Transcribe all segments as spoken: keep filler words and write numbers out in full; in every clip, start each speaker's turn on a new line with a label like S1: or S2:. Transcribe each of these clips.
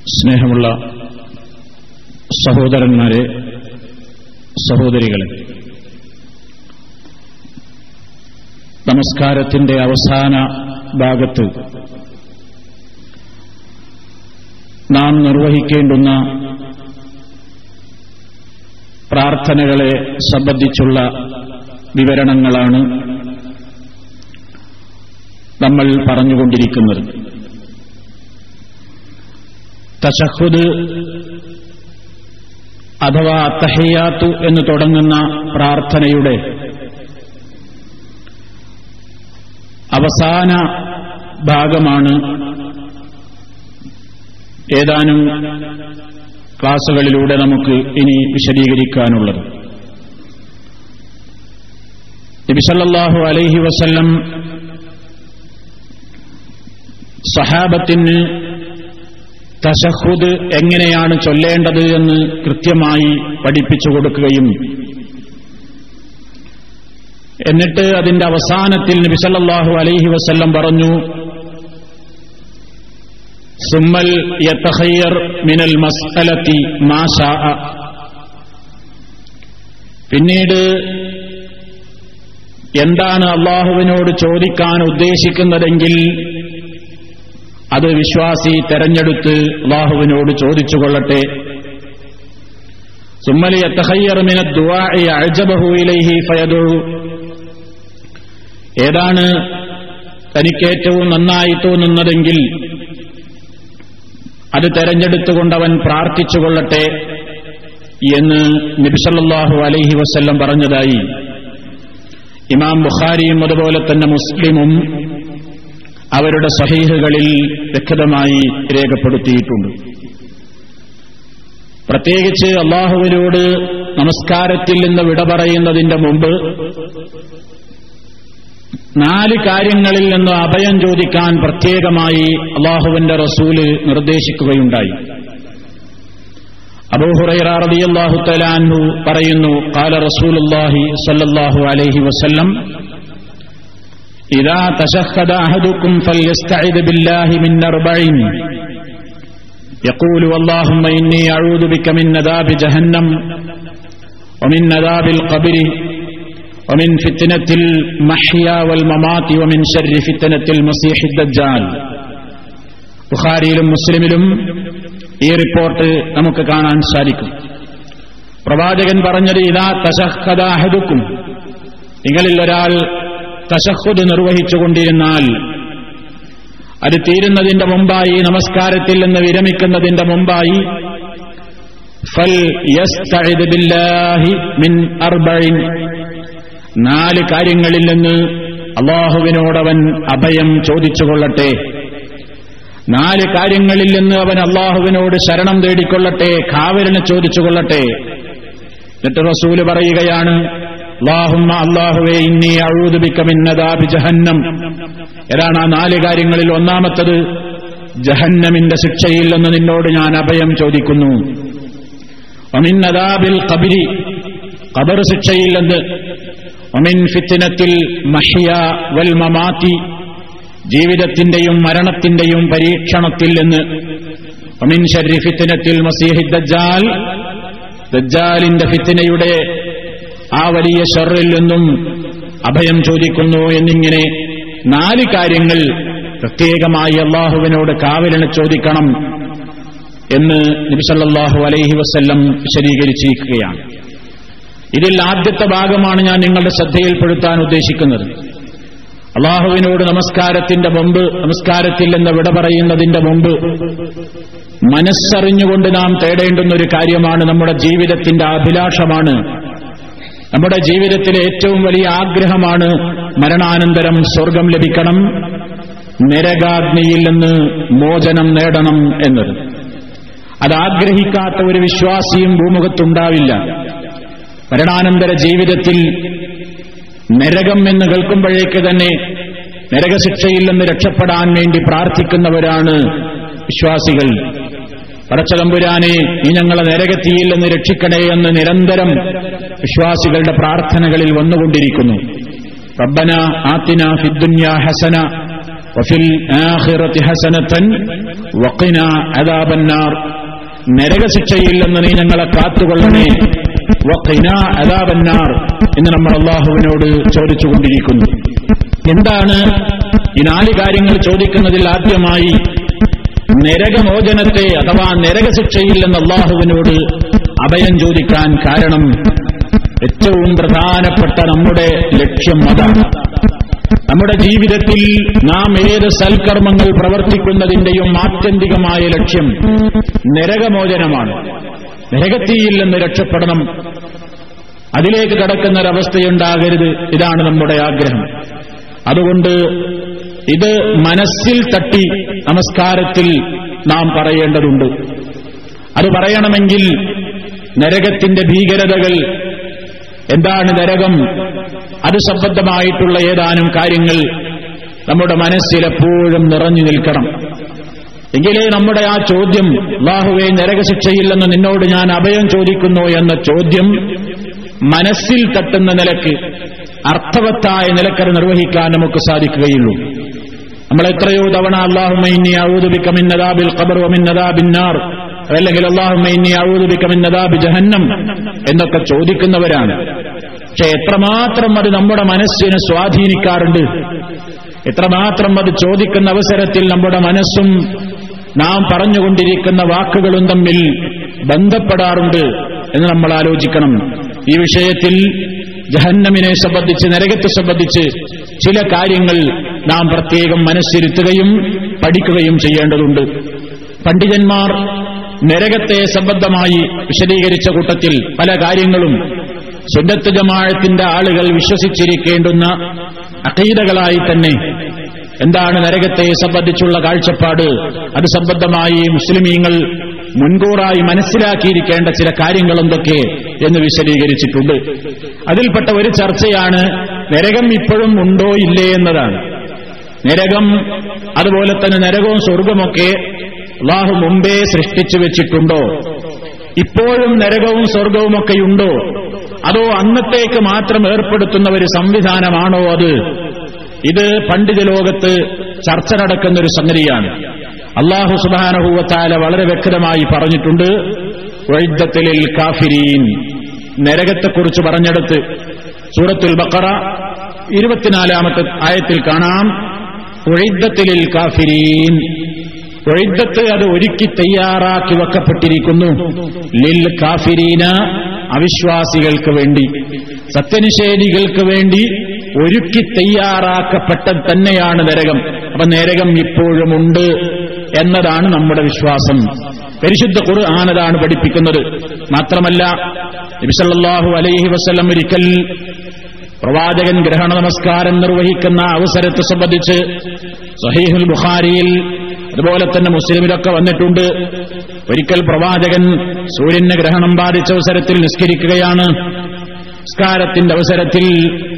S1: സ്നേഹമുള്ള സഹോദരന്മാരെ, സഹോദരികളെ, നമസ്കാരത്തിന്റെ അവസാന ഭാഗത്ത് നാം നിർവഹിക്കേണ്ടുന്ന പ്രാർത്ഥനകളെ സംബന്ധിച്ചുള്ള വിവരണങ്ങളാണ് നമ്മൾ പറഞ്ഞുകൊണ്ടിരിക്കുന്നത്. തശഹുദ് അഥവാ തഹിയ്യാത്തു എന്ന് തുടങ്ങുന്ന പ്രാർത്ഥനയുടെ അവസാന ഭാഗമാണ് ഏതാനും ക്ലാസുകളിലൂടെ നമുക്ക് ഇനി വിശദീകരിക്കാനുള്ളത്. നബി സല്ലല്ലാഹു അലൈഹി വസല്ലം സഹാബത്തിന് തശഹുദ് എങ്ങനെയാണ് ചൊല്ലേണ്ടത് എന്ന് കൃത്യമായി പഠിപ്പിച്ചു കൊടുക്കുകയും എന്നിട്ട് അതിന്റെ അവസാനത്തിൽ നബി സല്ലല്ലാഹു അലൈഹി വസല്ലം പറഞ്ഞു, സുമ്മൽ യതഖയ്യർ മിനൽ മസ്അലതി മാ ശാഅ, പിന്നീട് എന്താണ് അല്ലാഹുവിനോട് ചോദിക്കാൻ ഉദ്ദേശിക്കുന്നതെങ്കിൽ അത് വിശ്വാസി തെരഞ്ഞെടുത്ത് അല്ലാഹുവിനോട് ചോദിച്ചുകൊള്ളട്ടെ. സുമ്മൽ യതഖയ്യർ മിനദ് ദുആഇ അഅജബഹു ഇലൈഹി ഫയദഉ, ഏതാണ് തനിക്കേറ്റവും നന്നായി തോന്നുന്നതെങ്കിൽ അത് തെരഞ്ഞെടുത്തുകൊണ്ടവൻ പ്രാർത്ഥിച്ചുകൊള്ളട്ടെ എന്ന് നബി സല്ലല്ലാഹു അലൈഹി വസല്ലം പറഞ്ഞതായി ഇമാം ബുഖാരിയും അതുപോലെ തന്നെ മുസ്ലിമും അവരുടെ സ്വഹീഹുകളിൽ വ്യക്തമായി രേഖപ്പെടുത്തിയിട്ടുണ്ട്. പ്രത്യേകിച്ച് അല്ലാഹുവിനോട് നമസ്കാരത്തിൽ നിന്ന് വിട പറയുന്നതിന്റെ മുമ്പ് നാല് കാര്യങ്ങളിൽ നിന്ന് അഭയം ചോദിക്കാൻ പ്രത്യേകമായി അല്ലാഹുവിന്റെ റസൂല് നിർദ്ദേശിക്കുകയുണ്ടായി. അബൂ ഹുറൈറ റളിയല്ലാഹു തആല അൻഹു പറയുന്നു, ഖാല റസൂലുള്ളാഹി സ്വല്ലല്ലാഹു അലൈഹി വസല്ലം, ഇദാ തശഹദ അഹദുക്കും ഫൽയസ്തഇദ് ബില്ലാഹി മിൻ അർബഇൻ യഖൂലു അല്ലാഹുമ്മ ഇന്നി അഊദു ബിക മിൻ അദാബി ജഹന്നം വമിൻ അദാബിൽ ഖബ്രി ومن فتنة المحيا والممات ومن شر فتنة المسيح الدجال. ബുഖാരിയിലും മുസ്ലിമിലും ഈ റിപ്പോർട്ട് നമുക്ക് കാണാൻ സാധിക്കും. പ്രവാചകൻ പറഞ്ഞത്, ഇദാ തശഹദ അഹദുക്കും, നിങ്ങളിൽ ഒരാൾ തശഹുദ് നിർവഹിച്ചുകൊണ്ടിരുന്നാൽ അത് തീരുന്നതിന്റെ മുമ്പായി, നമസ്കാരത്തിൽ നിന്ന് വിരമിക്കുന്നതിന്റെ മുമ്പായി, ഫൽ യസ്തഇദ് ബില്ലാഹി മിൻ അർബഇൻ, നാല് കാര്യങ്ങളിൽ നിന്ന് അല്ലാഹുവിനോടവൻ അഭയം ചോദിച്ചുകൊള്ളട്ടെ. നാല് കാര്യങ്ങളിൽ നിന്ന് അവൻ അല്ലാഹുവിനോട് ശരണം തേടിക്കൊള്ളട്ടെ, കാവലിനെ ചോദിച്ചുകൊള്ളട്ടെ. എന്നിട്ട് റസൂല് പറയുകയാണ്, അല്ലാഹുമ്മ, അല്ലാഹുവേ, ഇന്നി അഊദു ബിക മിൻ അദാബി ജഹന്നം. ഏതാണ് ആ നാല് കാര്യങ്ങളിൽ ഒന്നാമത്തത്? ജഹന്നമിന്റെ ശിക്ഷയിൽ നിന്ന് നിന്നോട് ഞാൻ അഭയം ചോദിക്കുന്നു. വമിൻ അദാബിൽ ഖബ്രി, ഖബർ ശിക്ഷയിൽ നിന്ന്. വമിൻ ഫിത്നത്തിൽ മഹ്യ വൽ മമാതി, ജീവിതത്തിന്റെയും മരണത്തിന്റെയും പരീക്ഷണത്തിൽ നിന്ന്. വമിൻ ശർരി ഫിത്നത്തിൽ മസീഹി ദജ്ജാൽ, ദജ്ജാലിന്റെ ഫിത്നയുടെ ആ വലിയ ശർറിൽ നിന്നും അഭയം ചോദിക്കുന്നു എന്നിങ്ങനെ നാല് കാര്യങ്ങൾ പ്രത്യേകമായി അല്ലാഹുവിനോട് കാവലിനെ ചോദിക്കണം എന്ന് നബി സല്ലല്ലാഹു അലൈഹി വസല്ലം വിശദീകരിച്ചിരിക്കുകയാണ്. ഇതിൽ ആദ്യത്തെ ഭാഗമാണ് ഞാൻ നിങ്ങളുടെ ശ്രദ്ധയിൽപ്പെടുത്താൻ ഉദ്ദേശിക്കുന്നത്. അല്ലാഹുവിനോട് നമസ്കാരത്തിന്റെ മുമ്പ്, നമസ്കാരത്തിൽ നിന്ന് വിട പറയുന്നതിന്റെ മുമ്പ് മനസ്സറിഞ്ഞുകൊണ്ട് നാം തേടേണ്ടുന്ന ഒരു കാര്യമാണ്, നമ്മുടെ ജീവിതത്തിന്റെ അഭിലാഷമാണ്, നമ്മുടെ ജീവിതത്തിലെ ഏറ്റവും വലിയ ആഗ്രഹമാണ് മരണാനന്തരം സ്വർഗം ലഭിക്കണം, നരകാഗ്നിയിൽ നിന്ന് മോചനം നേടണം എന്നത്. അതാഗ്രഹിക്കാത്ത ഒരു വിശ്വാസിയും ഭൂമുഖത്തുണ്ടാവില്ല. മരണാനന്തര ജീവിതത്തിൽ നരകം എന്ന് കേൾക്കുമ്പോഴേക്ക് തന്നെ നരകശിക്ഷയിൽ നിന്ന് രക്ഷപ്പെടാൻ വേണ്ടി പ്രാർത്ഥിക്കുന്നവരാണ് വിശ്വാസികൾ. പടച്ചതമ്പുരാനെ, നീ ഞങ്ങളെ നരകത്തിയിൽ നിന്ന് രക്ഷിക്കണേ എന്ന് നിരന്തരം വിശ്വാസികളുടെ പ്രാർത്ഥനകളിൽ വന്നുകൊണ്ടിരിക്കുന്നു. റബ്ബന ആതിന ഫിദ്ദുനിയ ഹസന വഫിൽ ആഖിറതി ഹസനതൻ വഖിനാ അദാബന്നാർ, നരകശിക്ഷയിൽ നിന്ന് നീ ഞങ്ങളെ കാത്തുകൊള്ളണേ, വഖിനാ അദാബന്നാർ എന്ന് നമ്മൾ അല്ലാഹുവിനോട് ചോദിച്ചുകൊണ്ടിരിക്കുന്നു. എന്താണ് ഈ നാല് കാര്യങ്ങൾ ചോദിക്കുന്നതിൽ ആദ്യമായി നരകമോചനത്തെ അഥവാ നരകശിക്ഷയിൽ നിന്ന് അല്ലാഹുവിനോട് അഭയം ചോദിക്കാൻ കാരണം? ഏറ്റവും പ്രധാനപ്പെട്ട നമ്മുടെ ലക്ഷ്യം അതാണ്. നമ്മുടെ ജീവിതത്തിൽ നാം ഏത് സൽക്കർമ്മങ്ങൾ പ്രവർത്തിക്കുന്നതിന്റെയും ആത്യന്തികമായ ലക്ഷ്യം നരകമോചനമാണ്. നരകത്തീയിൽ നിന്ന് രക്ഷപ്പെടണം, അതിലേക്ക് കടക്കുന്നൊരവസ്ഥയുണ്ടാകരുത്. ഇതാണ് നമ്മുടെ ആഗ്രഹം. അതുകൊണ്ട് ഇത് മനസ്സിൽ തട്ടി നമസ്കാരത്തിൽ നാം പറയേണ്ടതുണ്ട്. അത് പറയണമെങ്കിൽ നരകത്തിന്റെ ഭീകരതകൾ എന്താണ്, നരകം, അത് സംബന്ധമായിട്ടുള്ള ഏതാനും കാര്യങ്ങൾ നമ്മുടെ മനസ്സിൽ എപ്പോഴും നിറഞ്ഞു നിൽക്കണം. എങ്കിലേ നമ്മുടെ ആ ചോദ്യം, അല്ലാഹുവേ നരകശിക്ഷയില്ലെന്ന് നിന്നോട് ഞാൻ അഭയം ചോദിക്കുന്നു എന്ന ചോദ്യം മനസ്സിൽ തട്ടുന്ന നിലക്ക്, അർത്ഥവത്തായ നിലക്കത് നിർവഹിക്കാൻ നമുക്ക് സാധിക്കുകയുള്ളൂ. നമ്മൾ എത്രയോ തവണ അല്ലാഹുമ്മ ഇന്നി അഊദു ബിക മിൻ അദാബിൽ ഖബർ വ മിൻ അദാബിൻ നാർ, അല്ലെങ്കിൽ അല്ലാഹുമ്മ ഇന്നി അഊദു ബിക മിൻ അദാബി ജഹന്നം എന്നൊക്കെ ചോദിക്കുന്നവരാണ്. പക്ഷെ എത്രമാത്രം അത് നമ്മുടെ മനസ്സിനെ സ്വാധീനിക്കാറുണ്ട്, എത്രമാത്രം അത് ചോദിക്കുന്ന അവസരത്തിൽ നമ്മുടെ മനസ്സും നാം പറഞ്ഞുകൊണ്ടിരിക്കുന്ന വാക്കുകളും തമ്മിൽ ബന്ധപ്പെടാറുണ്ട് എന്ന് നമ്മൾ ആലോചിക്കണം. ഈ വിഷയത്തിൽ ജഹന്നമിനെ സംബന്ധിച്ച്, നരകത്തെ സംബന്ധിച്ച് ചില കാര്യങ്ങൾ നാം പ്രത്യേകം മനസ്സിരുത്തുകയും പഠിക്കുകയും ചെയ്യേണ്ടതുണ്ട്. പണ്ഡിതന്മാർ നരകത്തെ സംബന്ധമായി വിശദീകരിച്ച കൂട്ടത്തിൽ പല കാര്യങ്ങളും സുന്നത്ത് ജമാഅത്തിന്റെ ആളുകൾ വിശ്വസിച്ചിരിക്കേണ്ടുന്ന അഖീദകളായി തന്നെ എന്താണ് നരകത്തെ സംബന്ധിച്ചുള്ള കാഴ്ചപ്പാട്, അത് സംബന്ധമായി മുസ്ലിമീങ്ങൾ മുൻകൂറായി മനസ്സിലാക്കിയിരിക്കേണ്ട ചില കാര്യങ്ങൾ എന്തൊക്കെ എന്ന് വിശദീകരിച്ചിട്ടുണ്ട്. അതിൽപ്പെട്ട ഒരു ചർച്ചയാണ് നരകം ഇപ്പോഴും ഉണ്ടോ ഇല്ലേ എന്നതാണ്. നരകം, അതുപോലെ തന്നെ നരകവും സ്വർഗമൊക്കെ അല്ലാഹു മുമ്പേ സൃഷ്ടിച്ചു വെച്ചിട്ടുണ്ടോ? ഇപ്പോഴും നരകവും സ്വർഗവുമൊക്കെയുണ്ടോ? അതോ അന്നത്തേക്ക് മാത്രം ഏർപ്പെടുത്തുന്ന ഒരു സംവിധാനമാണോ അത്? ഇത് പണ്ഡിത ലോകത്ത് ചർച്ച നടക്കുന്ന ഒരു സംഗതിയാണ്. അല്ലാഹു സുബ്ഹാനഹു വ തആല വളരെ വ്യക്തമായി പറഞ്ഞിട്ടുണ്ട്, ഉഇദ്ദത്തിൽ കാഫിരീൻ, നരകത്തെക്കുറിച്ച് പറഞ്ഞെടുത്ത് സൂറത്തുൽ ബഖറ ഇരുപത്തിനാലാമത്തെ ആയത്തിൽ കാണാം, ഉഇദ്ദത്തിൽ കാഫിരീൻ, ഉഇദ്ദത്ത് അത് ഒരുക്കി തയ്യാറാക്കി വെക്കപ്പെട്ടിരിക്കുന്നു, ലിൽ കാഫിരീന, അവിശ്വാസികൾക്ക് വേണ്ടി, സത്യനിഷേധികൾക്ക് വേണ്ടി ഒരുക്കി തയ്യാറാക്കപ്പെട്ട തന്നെയാണ് നരകം. അപ്പൊ നരകം ഇപ്പോഴുമുണ്ട് എന്നതാണ് നമ്മുടെ വിശ്വാസം. പരിശുദ്ധ ഖുർആൻ അതാണ് പഠിപ്പിക്കുന്നത്. മാത്രമല്ല നബി സല്ലല്ലാഹു അലൈഹി വസല്ലം ഒരിക്കൽ പ്രവാചകൻ ഗ്രഹണ നമസ്കാരം നിർവഹിക്കുന്ന അവസരത്തെ സംബന്ധിച്ച് സഹീഹുൽ ബുഖാരിയിൽ അതുപോലെ തന്നെ മുസ്ലിമിലൊക്കെ വന്നിട്ടുണ്ട്. ഒരിക്കൽ പ്രവാചകൻ സൂര്യന് ഗ്രഹണം ബാധിച്ച അവസരത്തിൽ നിസ്കരിക്കുകയാണ്. നിസ്കാരത്തിന്റെ അവസരത്തിൽ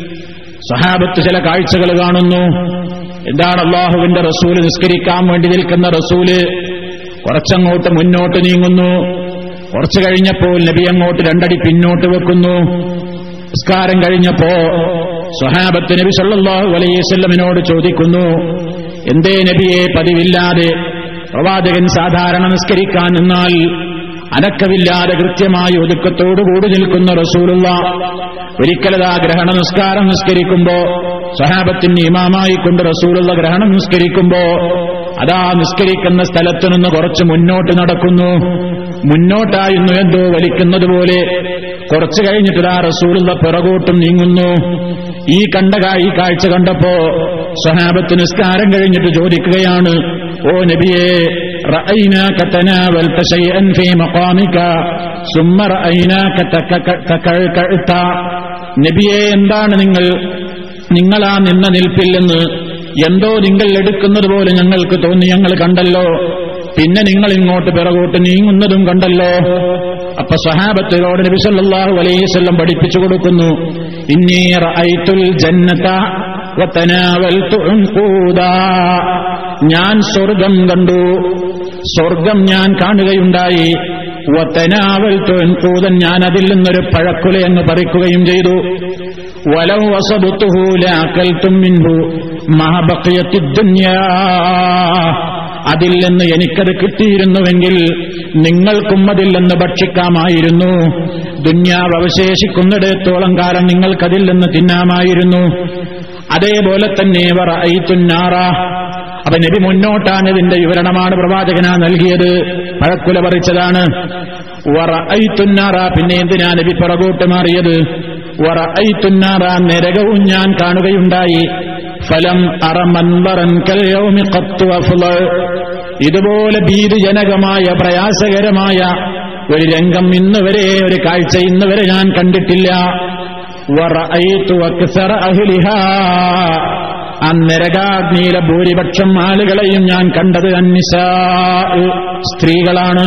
S1: സഹാബത്ത് ചില കാഴ്ചകൾ കാണുന്നു. എന്താണ്? അല്ലാഹുവിന്റെ റസൂല്, നിസ്കരിക്കാൻ വേണ്ടി നിൽക്കുന്ന റസൂല് കുറച്ചങ്ങോട്ട് മുന്നോട്ട് നീങ്ങുന്നു. കുറച്ചു കഴിഞ്ഞപ്പോൾ നബി അങ്ങോട്ട് രണ്ടടി പിന്നോട്ട് വെക്കുന്നു. നിസ്കാരം കഴിഞ്ഞപ്പോ സ്വഹാബത്ത് നബി സല്ലല്ലാഹു അലൈഹി വസല്ലമിനോട് ചോദിക്കുന്നു, എന്തേ നബിയെ പതിവില്ലാതെ പ്രവാചകൻ സാധാരണ നിസ്കരിക്കാൻ നിന്നാൽ അനക്കമില്ലാതെ കൃത്യമായി ഒതുക്കത്തോടുകൂടി നിൽക്കുന്ന റസൂലുള്ളാഹ് ഒരിക്കലതാ ഗ്രഹണ നിസ്കാരം നിസ്കരിക്കുമ്പോ സ്വഹാബത്തിന് ഇമാമായി കൊണ്ട് റസൂലുള്ള ഗ്രഹണം നിസ്കരിക്കുമ്പോ അതാ നിസ്കരിക്കുന്ന സ്ഥലത്തു നിന്ന് കുറച്ച് മുന്നോട്ട് നടക്കുന്നു. മുന്നോട്ടായിരുന്നു എന്തോ വലിക്കുന്നത് പോലെ. കുറച്ചു കഴിഞ്ഞിട്ട് ആ റസൂലുള്ള പിറകോട്ടും നീങ്ങുന്നു. ഈ കണ്ട ഈ കാഴ്ച കണ്ടപ്പോ സ്വഹാബത്ത് നിസ്കാരം കഴിഞ്ഞിട്ട് ചോദിക്കുകയാണ്, ഓ നബിയേ, റഅയ്നാക തനാവൽത ശൈഅൻ ഫീ മഖാമിക സുമ്മ റഅയ്നാക തകഅത. നബിയേ, എന്താണ് നിങ്ങൾ നിങ്ങളാ നിന്ന നിൽപ്പിൽ നിന്ന് എന്തോ നിങ്ങൾ എടുക്കുന്നത് പോലെ ഞങ്ങൾക്ക് തോന്നി, ഞങ്ങൾ കണ്ടല്ലോ. പിന്നെ നിങ്ങൾ ഇങ്ങോട്ട് പിറകോട്ട് നീങ്ങുന്നതും കണ്ടല്ലോ. അപ്പൊ സ്വഹാബത്തിനോട് നബി സല്ലല്ലാഹു അലൈഹി വസല്ലം പഠിപ്പിച്ചു കൊടുക്കുന്നു, ഇന്നി റഅയ്തുൽ ജന്നത വതനാവൽതു ഉൻഖൂദാ, ഞാൻ സ്വർഗം കണ്ടു, സ്വർഗം ഞാൻ കാണുകയുണ്ടായി. വതനാവൽതു ഉൻഖൂദൻ, ഞാൻ അതിൽ നിന്നൊരു പഴക്കുല എന്ന് പറിക്കുകയും ചെയ്തു. വലൗ വസബതുഹു ലഅകൽതും മിൻഹു, മാ ബഖിയത്തിദ് ദുനിയാ, അതിൽ നിന്ന് എനിക്കത് കിട്ടിയിരുന്നുവെങ്കിൽ നിങ്ങൾക്കും അതിൽ നിന്ന് ഭക്ഷിക്കാമായിരുന്നു. ദുന്യാവ് അവശേഷിക്കുന്നിടത്തോളം കാലം നിങ്ങൾക്കതിൽ നിന്ന് തിന്നാമായിരുന്നു. അതേപോലെ തന്നെ വറഅയ്തുന്നാറ, അപ്പൊ നബി മുന്നോട്ടാണ് ഇതിന്റെ വിവരണമാണ് പ്രവാചകനാ നൽകിയത്, പഴക്കുല പറിച്ചതാണ്. വറഅയ്തുന്നാറ, പിന്നെ എന്തിനാ നബി പുറകോട്ട് മാറിയത്? വറഅയ്തുന്നാറ, നരകവും ഞാൻ കാണുകയുണ്ടായി. ഫലം അറ മൻദറൻ കൽ യൗമി ഖത്തു അഫ്ള, ഇതുപോലെ ഭീതിജനകമായ പ്രയാസകരമായ ഒരു രംഗം ഇന്ന് വരെ, ഒരു കാഴ്ച ഇന്ന് വരെ ഞാൻ കണ്ടിട്ടില്ല. വറഅയ്തു അക്സറ അഹ്ലിഹാ, ആ നരകാഗ്നിയിലെ ഭൂരിപക്ഷം ആളുകളെയും ഞാൻ കണ്ടത് അന്നിസാ, സ്ത്രീകളാണ്.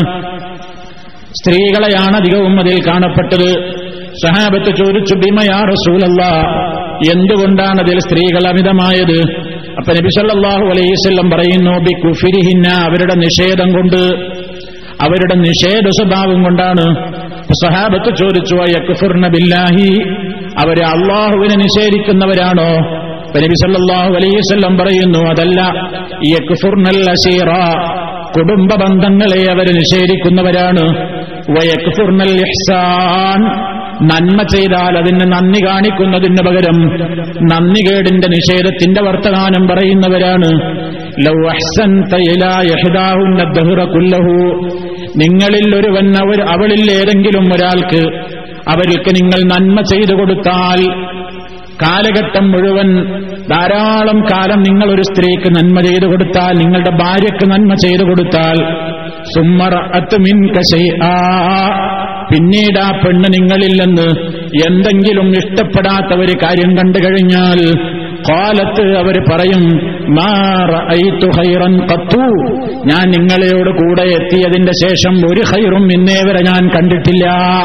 S1: സ്ത്രീകളെയാണ് അധികവും അതിൽ കാണപ്പെട്ടത്. സഹാബത്ത് ചോദിച്ചു, ബിമ യാ റസൂലല്ലാഹ്, എന്തുകൊണ്ടാണ് അതിൽ സ്ത്രീകൾ അമിതമായത്? അപ്പൊ നബി സല്ലല്ലാഹു അലൈഹി വസല്ലം പറയുന്നു, ബി കുഫ്രിഹിന്ന, അവരുടെ നിഷേധം കൊണ്ട്, അവരുടെ നിഷേധ സ്വഭാവം കൊണ്ടാണ്. സഹാബത്ത് ചോദിച്ചു, യക്ഫുർന ബില്ലാഹി, അവര് അള്ളാഹുവിനെ നിഷേധിക്കുന്നവരാണോ? നബി സല്ലല്ലാഹു അലൈഹി വസല്ലം പറയുന്നു, അതല്ല, യക്ഫുർനൽ അശീറ, കുടുംബ ബന്ധങ്ങളെ അവർ നിഷേധിക്കുന്നവരാണ്. വയക്ഫുർനൽ ഇഹ്സാൻ, നന്മ ചെയ്താൽ അതിന് നന്ദി കാണിക്കുന്നതിന് പകരം നന്ദികേടിന്റെ നിഷേധത്തിന്റെ വർത്തമാനം പറയുന്നവരാണ്. ലൗ അഹ്സൻത ഇലാ ഇഹ്ദാഹുന്ന ദഹ്റ കുല്ലഹു, നിങ്ങളിൽ ഒരുവൻ അവർ അവളിൽ ഏതെങ്കിലും ഒരാൾക്ക്, അവർക്ക് നിങ്ങൾ നന്മ ചെയ്തു കൊടുത്താൽ, കാലഘട്ടം മുഴുവൻ ധാരാളം കാലം നിങ്ങൾ ഒരു സ്ത്രീക്ക് നന്മ ചെയ്തു കൊടുത്താൽ, നിങ്ങളുടെ ഭാര്യയ്ക്ക് നന്മ ചെയ്തു കൊടുത്താൽ, സുമ്മറഅത് മിൻക ശൈആ, പിന്നീട് ആ പെണ്ണ് നിങ്ങളിൽ നിന്ന് എന്തെങ്കിലും ഇഷ്ടപ്പെടാത്ത ഒരു കാര്യം കണ്ടു കഴിഞ്ഞാൽ, ഖാലത്ത്, അവർ പറയും, മാ റഅയ്തു ഖൈറൻ ഖത്തു, ഞാൻ നിങ്ങളോട് കൂടെ എത്തിയതിന്റെ ശേഷം ഒരു ഖൈറും ഇന്നേ വരെ ഞാൻ കണ്ടിട്ടില്ല.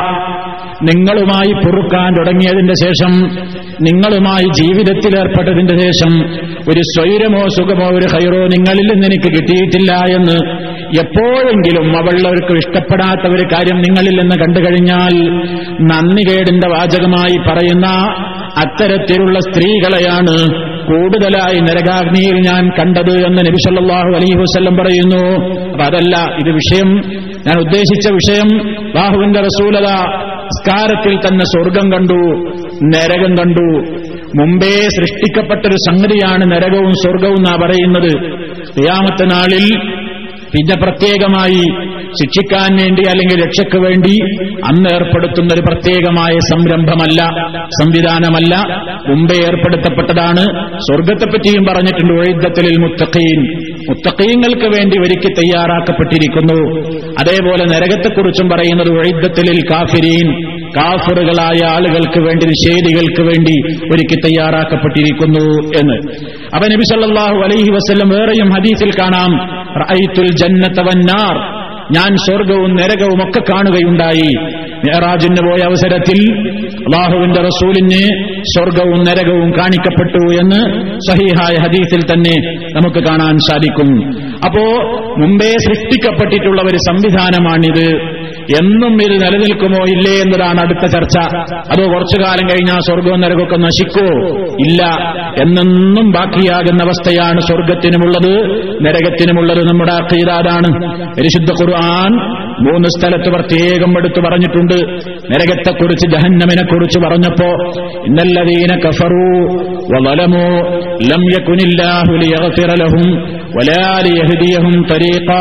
S1: നിങ്ങളുമായി പൊറുക്കാൻ തുടങ്ങിയതിന്റെ ശേഷം, നിങ്ങളുമായി ജീവിതത്തിൽ ഏർപ്പെട്ടതിന്റെ ശേഷം ഒരു സ്വൈരമോ സുഖമോ ഒരു ഖൈറോ നിങ്ങളിൽ നിന്ന് എനിക്ക് കിട്ടിയിട്ടില്ല എന്ന് എപ്പോഴെങ്കിലും അവൾക്ക് ഇഷ്ടപ്പെടാത്ത ഒരു കാര്യം നിങ്ങളിൽ നിന്ന് കണ്ടു കഴിഞ്ഞാൽ നന്ദികേടിന്റെ വാചകമായി പറയുന്ന അത്തരത്തിലുള്ള സ്ത്രീകളെയാണ് കൂടുതലായി നരകാഗ്നിയിൽ ഞാൻ കണ്ടത് എന്ന് നബി സല്ലല്ലാഹു അലൈഹി വസല്ലം പറയുന്നു. അപ്പൊ അതല്ല ഇത് വിഷയം, ഞാൻ ഉദ്ദേശിച്ച വിഷയം, അല്ലാഹുവിന്റെ റസൂലത സ്കാരത്തിൽ തന്നെ സ്വർഗം കണ്ടു, നരകം കണ്ടു. മുമ്പേ സൃഷ്ടിക്കപ്പെട്ടൊരു സംഗതിയാണ് നരകവും സ്വർഗവും എന്നാ പറയുന്നത്. ഖിയാമത്ത് നാളിൽ പിന്നെ പ്രത്യേകമായി ശിക്ഷിക്കാൻ വേണ്ടി അല്ലെങ്കിൽ രക്ഷയ്ക്ക് വേണ്ടി അന്ന് ഏർപ്പെടുത്തുന്ന ഒരു പ്രത്യേകമായ സംരംഭമല്ല, സംവിധാനമല്ല, മുമ്പേ ഏർപ്പെടുത്തപ്പെട്ടതാണ്. സ്വർഗത്തെപ്പറ്റിയും പറഞ്ഞിട്ടുണ്ട്, ഉഇദ്ദത്തുൽ മുത്തഖീൻ, മുത്തഖീങ്ങൾക്ക് വേണ്ടി ഒരുക്കി തയ്യാറാക്കപ്പെട്ടിരിക്കുന്നു. അതേപോലെ നരകത്തെക്കുറിച്ചും പറയുന്നത് ഉഇദ്ദത്തുൽ കാഫിരീൻ, കാഫിറുകളായ ആളുകൾക്ക് വേണ്ടി, നിഷേധികൾക്ക് വേണ്ടി ഒരുക്കി തയ്യാറാക്കപ്പെട്ടിരിക്കുന്നു എന്ന്. അപ്പൊ നബി സല്ലല്ലാഹു അലൈഹി വസല്ലം വേറെയും ഹദീസിൽ കാണാം, റഅയ്തുൽ ജന്നത വന്നാർ, ഞാൻ സ്വർഗവും നരകവും ഒക്കെ കാണുകയുണ്ടായി. മിഅ്റാജിന് പോയ അവസരത്തിൽ അല്ലാഹുവിന്റെ റസൂലിന് സ്വർഗവും നരകവും കാണിക്കപ്പെട്ടു എന്ന് സഹീഹായ ഹദീസിൽ തന്നെ നമുക്ക് കാണാൻ സാധിക്കും. അപ്പോ മുമ്പേ സൃഷ്ടിക്കപ്പെട്ടിട്ടുള്ള ഒരു സംവിധാനമാണിത്. എന്നും ഇത് നിലനിൽക്കുമോ ഇല്ലേ എന്നതാണ് അടുത്ത ചർച്ച. അതോ കുറച്ചു കാലം കഴിഞ്ഞാൽ സ്വർഗവും നരകമൊക്കെ നശിക്കോ? ഇല്ല, എന്നെന്നും ബാക്കിയാകുന്ന അവസ്ഥയാണ് സ്വർഗത്തിനുമുള്ളത് നരകത്തിനുമുള്ളത്. നമ്മുടെ അഖീദ അതാണ്. പരിശുദ്ധ ഖുർആൻ മൂന്ന് സ്ഥലത്ത് പ്രത്യേകം എടുത്തു പറഞ്ഞിട്ടുണ്ട്. നരകത്തെക്കുറിച്ച്, ജഹന്നമിനെ കുറിച്ച് പറഞ്ഞപ്പോ, ഇന്നല്ലദീന കഫറൂ വളലമൂ ലം യകുനില്ലാഹു ലിയഗ്ഫിറ ലഹും വലാ ലിയഹ്ദിയഹും തരീഖാ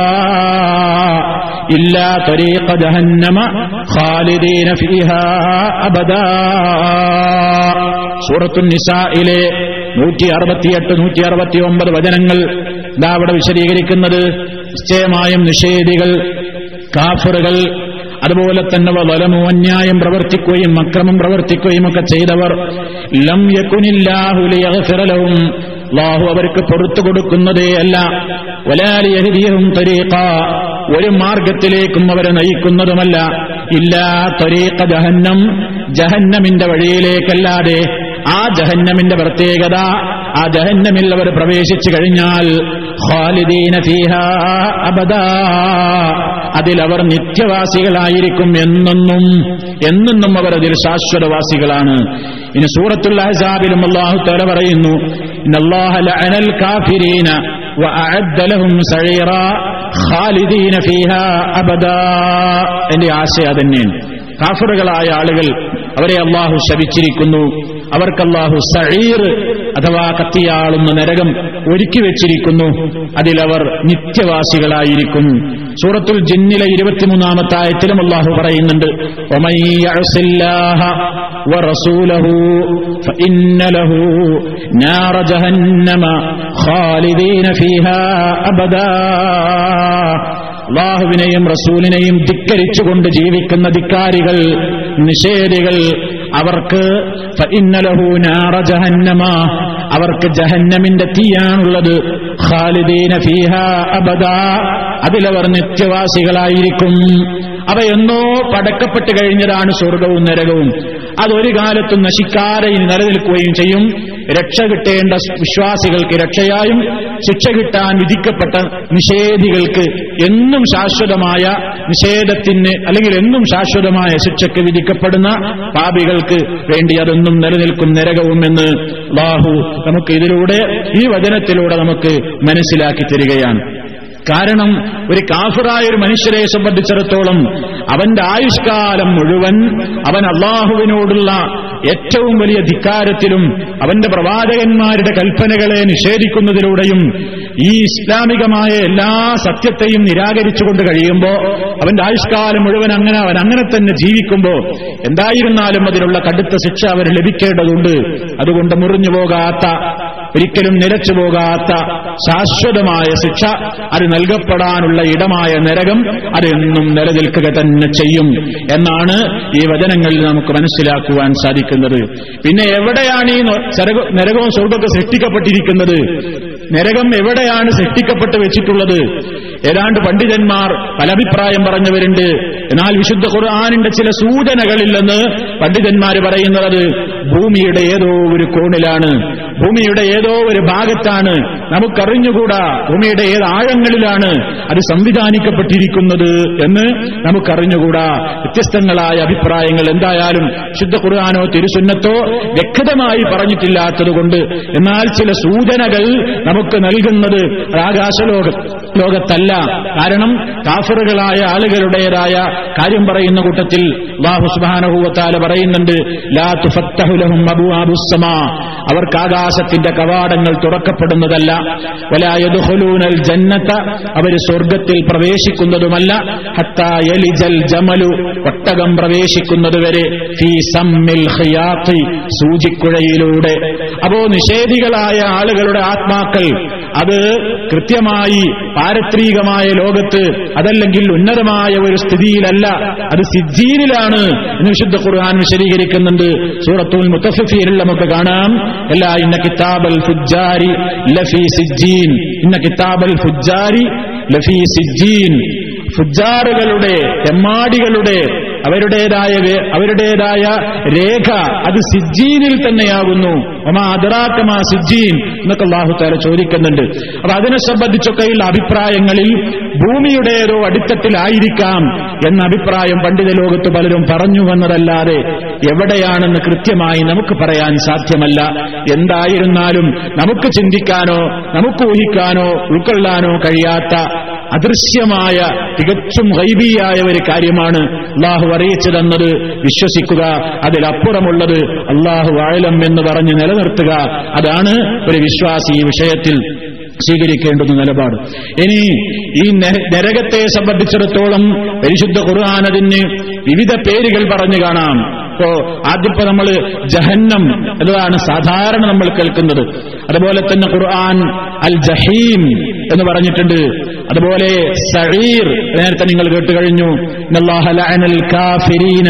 S1: ഇല്ലാ തരീഖ ജഹന്നമ ഖാലിദീന ഫീഹാ അബദാ. സൂറത്തുൻ നിസായിലെ നൂറ്റി അറുപത്തിയെട്ട് നൂറ്റി അറുപത്തി ഒമ്പത് വചനങ്ങൾ ഇതാ അവിടെ വിശദീകരിക്കുന്നത്. നിശ്ചയമായും നിഷേധികൾ, കാഫിറുകൾ, അതുപോലെ തന്നെ വലമു, അന്യായം പ്രവർത്തിക്കുകയും അക്രമം പ്രവർത്തിക്കുകയും ഒക്കെ ചെയ്തവർ, ലം യകുനില്ലാഹു ലിയഗ്ഫിറ ലഹും, അല്ലാഹു അവർക്ക് പുറത്തു കൊടുക്കുന്നതേ അല്ല, വലാ ലിയഹ്ദിയഹും തരീഖാ, ഒരു മാർഗത്തിലേക്കും അവരെ നയിക്കുന്നതുമല്ല, ഇല്ലാ തരീഖ ജഹന്നം, ജഹന്നമിന്റെ വഴിയിലേക്കല്ലാതെ. ആ ജഹന്നമിന്റെ പ്രത്യേകത, ആ ജഹന്നമിൽ അവർ പ്രവേശിച്ചു കഴിഞ്ഞാൽ ഖാലിദീന ഫീഹാ അബദാ, അതിലവർ നിത്യവാസികളായിരിക്കും, എന്നെന്നും എന്നെന്നും അവർ അതിൽ ശാശ്വതവാസികളാണ്. ഇനി സൂറത്തുൽ അഹ്സാബിലും അല്ലാഹു തആല പറയുന്നു, ഇന്നല്ലാഹ ലഅനൽ കാഫിരീന വഅഅദ്ദ ലഹും സഈറാ ഖാലിദീന ഫീഹാ അബദാ. എന്റെ ആശയം അതന്നെയാണ്. കാഫിറുകളായ ആളുകൾ, അവരെ അല്ലാഹു ശപിച്ചിരിക്കുന്നു. അവർക്ക് അല്ലാഹു സഈർ അഥവാ കത്തിയാളുന്ന നരകം ഒരുക്കി വെച്ചിരിക്കുന്നു. അതിലവർ നിത്യവാസികളായിരിക്കും. സൂറത്തുൽ ജിന്നിലെ ഇരുപത്തിമൂന്നാമത്തെ ആയത്തിലും അല്ലാഹു പറയുന്നുണ്ട്, വമൻ യഅസില്ലാഹ വറസൂലഹു ഫഇന്ന ലഹു നാറ ജഹന്നമ ഖാലിദീന ഫീഹാ അബദാ. അല്ലാഹുവിനെയും റസൂലിനെയും ധിക്കരിച്ചുകൊണ്ട് ജീവിക്കുന്ന ധിക്കാരികൾ, നിഷേധികൾ, അവർക്ക് ഫഇന്ന ലഹു നാറ ജഹന്നമ, അവർക്ക് ജഹന്നമിന്റെ തീയാണുള്ളത്. ഖാലിദീന ഫീഹാ അബദാ, അതിലവർ നിത്യവാസികളായിരിക്കും. അവയെന്നോ പടക്കപ്പെട്ട് കഴിഞ്ഞതാണ് സ്വർഗവും നരകവും. അതൊരു കാലത്തും നശിക്കാതെ ഇനി നിലനിൽക്കുകയും ചെയ്യും. രക്ഷ കിട്ടേണ്ട വിശ്വാസികൾക്ക് രക്ഷയായും ശിക്ഷ കിട്ടാൻ വിധിക്കപ്പെട്ട നിഷേധികൾക്ക് എന്നും ശാശ്വതമായ നിഷേധത്തിന് അല്ലെങ്കിൽ എന്നും ശാശ്വതമായ ശിക്ഷയ്ക്ക് വിധിക്കപ്പെടുന്ന പാപികൾക്ക് വേണ്ടി അതൊന്നും നിലനിൽക്കും നരകവും എന്ന് അല്ലാഹു നമുക്ക് ഇതിലൂടെ, ഈ വചനത്തിലൂടെ നമുക്ക് മനസ്സിലാക്കി തരികയാണ്. കാരണം ഒരു കാഫിറായ ഒരു മനുഷ്യരെ സംബന്ധിച്ചിടത്തോളം അവന്റെ ആയുഷ്കാലം മുഴുവൻ അവൻ അല്ലാഹുവിനോടുള്ള ഏറ്റവും വലിയ ധിക്കാരത്തിലും അവന്റെ പ്രവാചകന്മാരുടെ കൽപ്പനകളെ നിഷേധിക്കുന്നതിലൂടെയും ഈ ഇസ്ലാമികമായ എല്ലാ സത്യത്തെയും നിരാകരിച്ചുകൊണ്ട് കഴിയുമ്പോൾ അവന്റെ ആയുഷ്കാലം മുഴുവൻ അങ്ങനെ അവൻ അങ്ങനെ തന്നെ ജീവിക്കുമ്പോൾ എന്തായിരുന്നാലും അതിലുള്ള കടുത്ത ശിക്ഷ അവർ ലഭിക്കേണ്ടതുണ്ട്. അതുകൊണ്ട് മുറിഞ്ഞു പോകാത്ത, ഒരിക്കലും നിലച്ചു പോകാത്ത ശാശ്വതമായ ശിക്ഷ അത് നൽകപ്പെടാനുള്ള ഇടമായ നരകം അതെന്നും നിലനിൽക്കുക തന്നെ ചെയ്യും എന്നാണ് ഈ വചനങ്ങളിൽ നമുക്ക് മനസ്സിലാക്കുവാൻ സാധിക്കുന്നത്. പിന്നെ എവിടെയാണ് ഈ നരകവും സ്വർഗ്ഗവും സൃഷ്ടിക്കപ്പെട്ടിരിക്കുന്നത്? നരകം എവിടെയാണ് സൃഷ്ടിക്കപ്പെട്ട് വെച്ചിട്ടുള്ളത്? ഏതാണ്ട് പണ്ഡിതന്മാർ പല അഭിപ്രായം പറഞ്ഞവരുണ്ട്. എന്നാൽ വിശുദ്ധ ഖുർആനിന്റെ ചില സൂചനകളിൽ നിന്ന് പണ്ഡിതന്മാർ പറയുന്നത് ഭൂമിയുടെ ഏതോ ഒരു കോണിലാണ്, ഭൂമിയുടെ ഏതോ ഒരു ഭാഗത്താണ്. നമുക്കറിഞ്ഞുകൂടാ ഭൂമിയുടെ ഏത് ആഴങ്ങളിലാണ് അത് സംവിധാനിക്കപ്പെട്ടിരിക്കുന്നത് എന്ന് നമുക്കറിഞ്ഞുകൂടാ. വ്യത്യസ്തങ്ങളായ അഭിപ്രായങ്ങൾ. എന്തായാലും ശുദ്ധ ഖുർആനോ തിരുസുന്നത്തോ വ്യക്തമായി പറഞ്ഞിട്ടില്ലാത്തതുകൊണ്ട്, എന്നാൽ ചില സൂചനകൾ നമുക്ക് നൽകുന്നത് ആകാശലോക ലോകത്തല്ല. കാരണം കാഫിറുകളായ ആളുകളുടേതായ കാര്യം പറയുന്ന കൂട്ടത്തിൽ അല്ലാഹു സുബ്ഹാനഹു വ തആല പറയുന്നുണ്ട്, ലാ തുഫത്തഹു ലഹും അബ്വാബുസ് സമാ, അവർക്ക് ആകാശത്തിന്റെ കവാടങ്ങൾ തുറക്കപ്പെടുന്നതല്ല. വലാ യദ്ഖുലൂനൽ ജന്നത, അവർ സ്വർഗ്ഗത്തിൽ പ്രവേശിക്കുന്നതുമല്ല. ഹത്താ യലിജൽ ജമലു, ഒട്ടകം പ്രവേശിക്കുന്നതുവരെ ഫീ സമ്മിൽ ഖിയാത്തി, സൂചിക്കുഴയിലൂടെ. അപ്പോ നിഷേധികളായ ആളുകളുടെ ആത്മാക്കൾ അത് കൃത്യമായി പാരത്രികമായ ലോകത്ത് അതല്ലെങ്കിൽ ഉന്നതമായ ഒരു സ്ഥിതിയിലല്ല, അത് സിജ്ജീനിലാണ് എന്ന് വിശുദ്ധ ഖുർആൻ വിശദീകരിക്കുന്നുണ്ട്. സൂറത്തുൽ മുത്തഫിഫീനിൽ നമുക്ക് കാണാം, അല്ലാ ഇന്ന കിതാബൽ ഫുജ്ജാരി ലഫീ സിജ്ജീൻ, ഇന്ന കിതാബൽ ഫുജ്ജാരി ലഫീ സിജ്ജീൻ. ഫുജ്ജാറുകളുടെ, തെമ്മാടികളുടെ അവരുടേതായ അവരുടേതായ രേഖ അത് സിജ്ജീനിൽ തന്നെയാകുന്നു. ഒമാ അദ്റാകമാ സിജ്ജീൻ എന്നൊക്കെ അല്ലാഹു തആല ചോദിക്കുന്നുണ്ട്. അപ്പൊ അതിനെ സംബന്ധിച്ചൊക്കെയുള്ള അഭിപ്രായങ്ങളിൽ ഭൂമിയുടേതോ അടിത്തട്ടിലായിരിക്കാം എന്ന അഭിപ്രായം പണ്ഡിത ലോകത്ത് പലരും പറഞ്ഞു വന്നതല്ലാതെ എവിടെയാണെന്ന് കൃത്യമായി നമുക്ക് പറയാൻ സാധ്യമല്ല. എന്തായിരുന്നാലും നമുക്ക് ചിന്തിക്കാനോ നമുക്ക് ഊഹിക്കാനോ ഉൾക്കൊള്ളാനോ കഴിയാത്ത അദൃശ്യമായ തികച്ചും ഗൈബിയായ ഒരു കാര്യമാണ് അല്ലാഹു അറിയിച്ചു തന്നത്. വിശ്വസിക്കുക, അതിലപ്പുറമുള്ളത് അല്ലാഹു അഅലം എന്ന് പറഞ്ഞ് നിലനിർത്തുക. അതാണ് ഒരു വിശ്വാസി ഈ വിഷയത്തിൽ സ്വീകരിക്കേണ്ടുന്ന നിലപാട്. ഇനി ഈ നരകത്തെ സംബന്ധിച്ചിടത്തോളം പരിശുദ്ധ ഖുർആൻ അതിന് വിവിധ പേരുകൾ പറഞ്ഞു കാണാം. ഇപ്പോ ആദ്യപ്പോ നമ്മൾ ജഹന്നം എന്നതാണ് സാധാരണ നമ്മൾ കേൾക്കുന്നത്. അതുപോലെ തന്നെ ഖുർആൻ അൽ ജഹീം എന്ന് പറഞ്ഞിട്ടുണ്ട്. അതുപോലെ സഈർ നേരത്തെ നിങ്ങൾ കേട്ടു കഴിഞ്ഞു. ഇന്നല്ലാഹ ലഅനൽ കാഫിരീന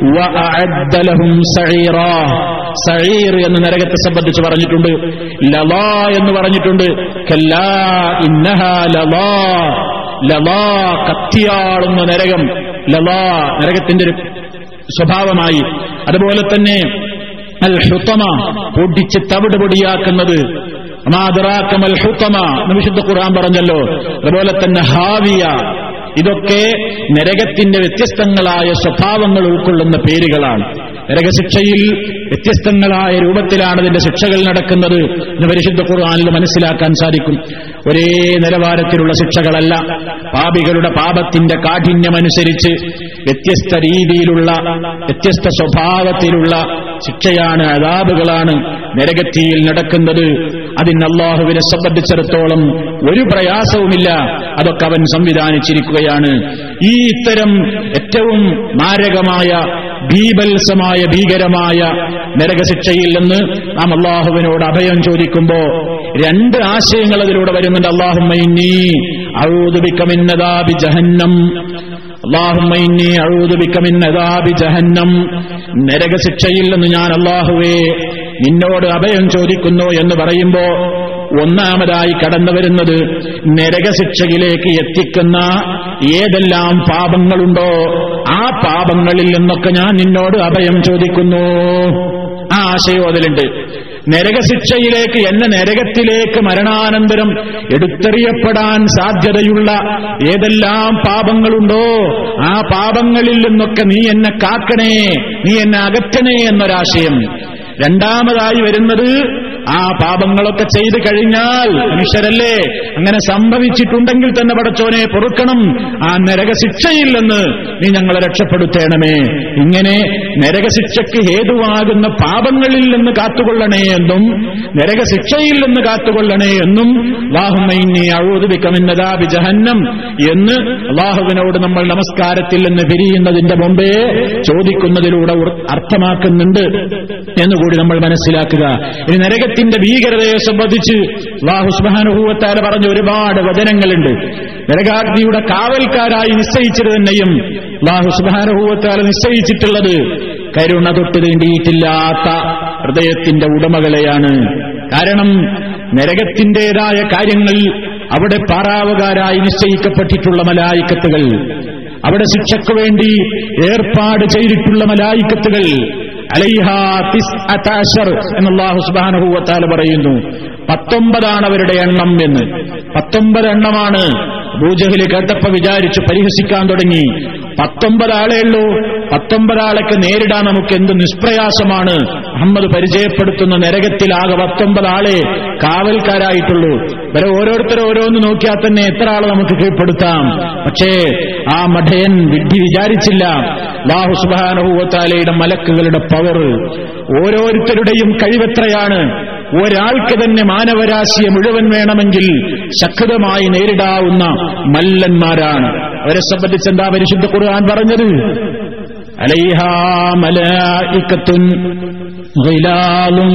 S1: വഅഅദ്ദ ലഹും സഈറാ. സഈർ എന്ന നരകത്തെ സംബന്ധിച്ച് പറഞ്ഞിട്ടുണ്ട്. ലളാ എന്ന് പറഞ്ഞിട്ടുണ്ട്. കല്ലാ ഇന്നഹാ ലളാ, ലളാ കത്തിയാളുന്ന നരകം. ലളാ നരകത്തിന്റെ ഒരു സ്വഭാവമായി. അതുപോലെ തന്നെ അൽ ഹുതമ, പൊടിച്ച് തവിട് പൊടിയാക്കുന്നത്. മാ അദ്റാക മൽ ഹുതമ എന്ന് വിശുദ്ധ ഖുർആൻ പറഞ്ഞല്ലോ. അതുപോലെ തന്നെ ഹാവിയ. ഇതൊക്കെ നരകത്തിന്റെ വ്യത്യസ്തങ്ങളായ സ്വഭാവങ്ങൾ ഉൾക്കൊള്ളുന്ന പേരുകളാണ്. നരകശിക്ഷയിൽ വ്യത്യസ്തങ്ങളായ രൂപത്തിലാണ് അതിന്റെ ശിക്ഷകൾ നടക്കുന്നത് എന്ന് പരിശുദ്ധ ഖുർആനിൽ മനസ്സിലാക്കാൻ സാധിക്കും. ഒരേ നിലവാരത്തിലുള്ള ശിക്ഷകളല്ല. പാപികളുടെ പാപത്തിന്റെ കാഠിന്യമനുസരിച്ച് വ്യത്യസ്ത രീതിയിലുള്ള വ്യത്യസ്ത സ്വഭാവത്തിലുള്ള ശിക്ഷയാണ്, അദാബുകളാണ് നരകത്തിയിൽ നടക്കുന്നത്. അതിന് അല്ലാഹുവിനെ സംബന്ധിച്ചിടത്തോളം ഒരു പ്രയാസവുമില്ല. അതൊക്കെ അവൻ സംവിധാനിച്ചിരിക്കുകയാണ്. ഈ ഇത്തരം ഏറ്റവും മാരകമായ ഭീഭത്സമായ ഭീകരമായ നരകശിക്ഷയിൽ നിന്ന് നാം അല്ലാഹുവിനോട് അഭയം ചോദിക്കുമ്പോ രണ്ട് ആശയങ്ങൾ അതിലൂടെ വരുന്നുണ്ട്. അല്ലാഹുമ്മ ഇന്നി അഊദു ബിക മിൻ അദാബി ജഹന്നം, അല്ലാഹുമ്മ ഇന്നി അഊദു ബിക മിൻ അദാബി ജഹന്നം. നരകശിക്ഷയിൽ നിന്ന് ഞാൻ അല്ലാഹുവേ നിന്നോട് അഭയം ചോദിക്കുന്നു എന്ന് പറയുമ്പോ ഒന്നാമതായി കടന്നു വരുന്നത് നരകശിക്ഷയിലേക്ക് എത്തിക്കുന്ന ഏതെല്ലാം പാപങ്ങളുണ്ടോ ആ പാപങ്ങളിൽ നിന്നൊക്കെ ഞാൻ നിന്നോട് അഭയം ചോദിക്കുന്നു. ആ ആശയം അതിലുണ്ട്. നരകശിക്ഷയിലേക്ക്, എന്നെ നരകത്തിലേക്ക് മരണാനന്തരം എടുത്തെറിയപ്പെടാൻ സാധ്യതയുള്ള ഏതെല്ലാം പാപങ്ങളുണ്ടോ ആ പാപങ്ങളിൽ നിന്നൊക്കെ നീ എന്നെ കാക്കണേ, നീ എന്നെ അകറ്റണേ എന്നൊരാശയം. രണ്ടാമതായി വരുന്നത് ആ പാപങ്ങളൊക്കെ ചെയ്തു കഴിഞ്ഞാൽ, മനുഷ്യരല്ലേ, അങ്ങനെ സംഭവിച്ചിട്ടുണ്ടെങ്കിൽ തന്നെ പടച്ചോനെ പൊറുക്കണം, ആ നരകശിക്ഷയിൽ നിന്ന് നീ ഞങ്ങളെ രക്ഷപ്പെടുത്തേണമേ. ഇങ്ങനെ നരകശിക്ഷയ്ക്ക് ഹേതുവാകുന്ന പാപങ്ങളിൽ നിന്ന് കാത്തുകൊള്ളണേ എന്നും നരകശിക്ഷയിൽ നിന്ന് കാത്തുകൊള്ളണേ എന്നും അല്ലാഹുമ്മ ഇന്നി അഊദു ബിക മിൻ അദാബി ജഹന്നം എന്ന് അല്ലാഹുവിനോട് നമ്മൾ നമസ്കാരത്തിൽ നിന്ന് പിരിയുന്നതിന്റെ മുമ്പേ ചോദിക്കുന്നതിലൂടെ അർത്ഥമാക്കുന്നുണ്ട് എന്നുകൂടി നമ്മൾ മനസ്സിലാക്കുക. ഇനി നരകത്തിന്റെ ഭീകരതയെ സംബന്ധിച്ച് അല്ലാഹു സുബ്ഹാനഹു വ തആല പറഞ്ഞ ഒരുപാട് വചനങ്ങളുണ്ട്. നരകാഗ്നിയുടെ കാവൽക്കാരായി നിശ്ചയിച്ചത് തന്നെയും അല്ലാഹു സുബ്ഹാനഹു വ തആല നിശ്ചയിച്ചിട്ടുള്ളത് കരുണ തൊട്ട് തീണ്ടിയിട്ടില്ലാത്ത ഹൃദയത്തിന്റെ ഉടമകളെയാണ്. കാരണം നരകത്തിന്റേതായ കാര്യങ്ങൾ അവിടെ പാറാവുകാരായി നിശ്ചയിക്കപ്പെട്ടിട്ടുള്ള മലായിക്കത്തുകൾ, അവിടെ ശിക്ഷയ്ക്കു വേണ്ടി ഏർപ്പാട് ചെയ്തിട്ടുള്ള മലായിക്കത്തുകൾ അലൈഹാ തിസ്അത അശർ എന്ന് അല്ലാഹു സുബ്ഹാനഹു വ തആല പറയുന്നു. പത്തൊമ്പതാണ് അവരുടെ എണ്ണം എന്ന്. പത്തൊമ്പത് എണ്ണമാണ്. അബൂജഹൽ കേട്ടപ്പോ വിചാരിച്ചു, പരിഹസിക്കാൻ തുടങ്ങി. പത്തൊമ്പത് ആളേ ഉള്ളൂ, പത്തൊമ്പതാളൊക്കെ നേരിടാൻ നമുക്ക് എന്ത് നിഷ്പ്രയാസമാണ്. മുഹമ്മദ് പരിചയപ്പെടുത്തുന്ന നരകത്തിലാകെ പത്തൊമ്പത് ആളെ കാവൽക്കാരായിട്ടുള്ളൂ. വരെ ഓരോരുത്തരും ഓരോന്ന് നോക്കിയാൽ തന്നെ എത്ര ആളെ നമുക്ക് കീഴ്പ്പെടുത്താം. പക്ഷേ ആ മഠയൻ വിഡ്ഢി വിചാരിച്ചില്ല അല്ലാഹു സുബ്ഹാനഹു വ തആലയുടെ മലക്കുകളുടെ പവർ. ഓരോരുത്തരുടെയും കഴിവെത്രയാണ്. ഒരാൾക്ക് തന്നെ മാനവരാശിയെ മുഴുവൻ വേണമെങ്കിൽ ശക്തമായി നേരിടാവുന്ന മല്ലന്മാരാണ്. അവരെ സംബന്ധിച്ച് എന്താ പരിശുദ്ധ ഖുർആൻ പറഞ്ഞത്? അലൈഹാ മലായികത്തുൻ ഗിലാലുൻ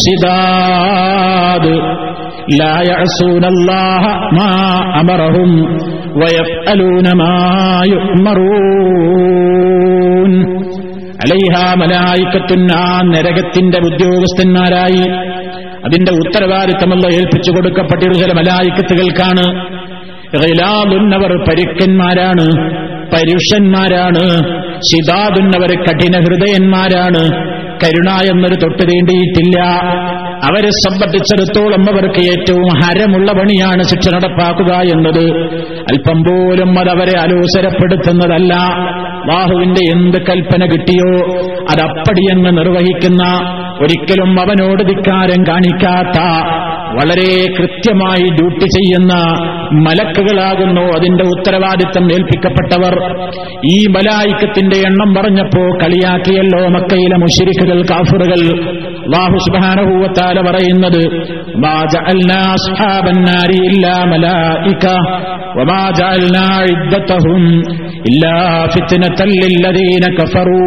S1: ശിദാദ് ലാ യഅസൂനല്ലാഹ മാ അമറഹും വയഫ്അലൂന മാ യുഅ്മറൂൻ. അലൈഹാ മലായികത്തുൻ, ആ നരകത്തിന്റെ ഉദ്യോഗസ്ഥന്മാരായി അതിന്റെ ഉത്തരവാദിത്തമല്ല ഏൽപ്പിച്ചു കൊടുക്കപ്പെട്ടിരുന്ന ചില മലായികത്തുകൾക്കാണ്. ഗിലാലുൻ, അവർ പരുക്കന്മാരാണ്, പരുഷന്മാരാണ്. ശിദാദുൻ, അവർ കഠിന ഹൃദയന്മാരാണ്. കരുണ എന്നൊരു തൊട്ട് തീണ്ടിയിട്ടില്ല. അവരെ സംബന്ധിച്ചിടത്തോളം അവർക്ക് ഏറ്റവും ഹരമുള്ള പണിയാണ് ശിക്ഷ നടപ്പാക്കുക എന്നത്. അല്പം പോലും അതവരെ അലോസരപ്പെടുത്തുന്നതല്ല. അല്ലാഹുവിന്റെ എന്ത് കൽപ്പന കിട്ടിയോ അതപ്പടിയങ്ങ് നിർവഹിക്കുന്ന, ഒരിക്കലും അവനോട് ധിക്കാരം കാണിക്കാത്ത, വളരെ കൃത്യമായി ഡ്യൂട്ടി ചെയ്യുന്ന മലക്കുകളാകുന്നു അതിന്റെ ഉത്തരവാദിത്തം ഏൽപ്പിക്കപ്പെട്ടവർ. ഈ മലായിക്കത്തിന്റെ എണ്ണം പറഞ്ഞപ്പോ കളിയാക്കിയല്ലോ മക്കയിലെ മുശ്രിക്കുകൾ, കാഫിറുകൾ. അല്ലാഹു സുബ്ഹാനഹു വ തആല പറയുന്നത്, മാ ജഅൽനാ അസ്ഹാബൻ നാരി ഇല്ലാ മലായിക വമാ ജഅൽനാ ഇദ്ദതഹും ഇല്ലാ ഫിത്നതൽ ലില്ലദീന കഫറൂ.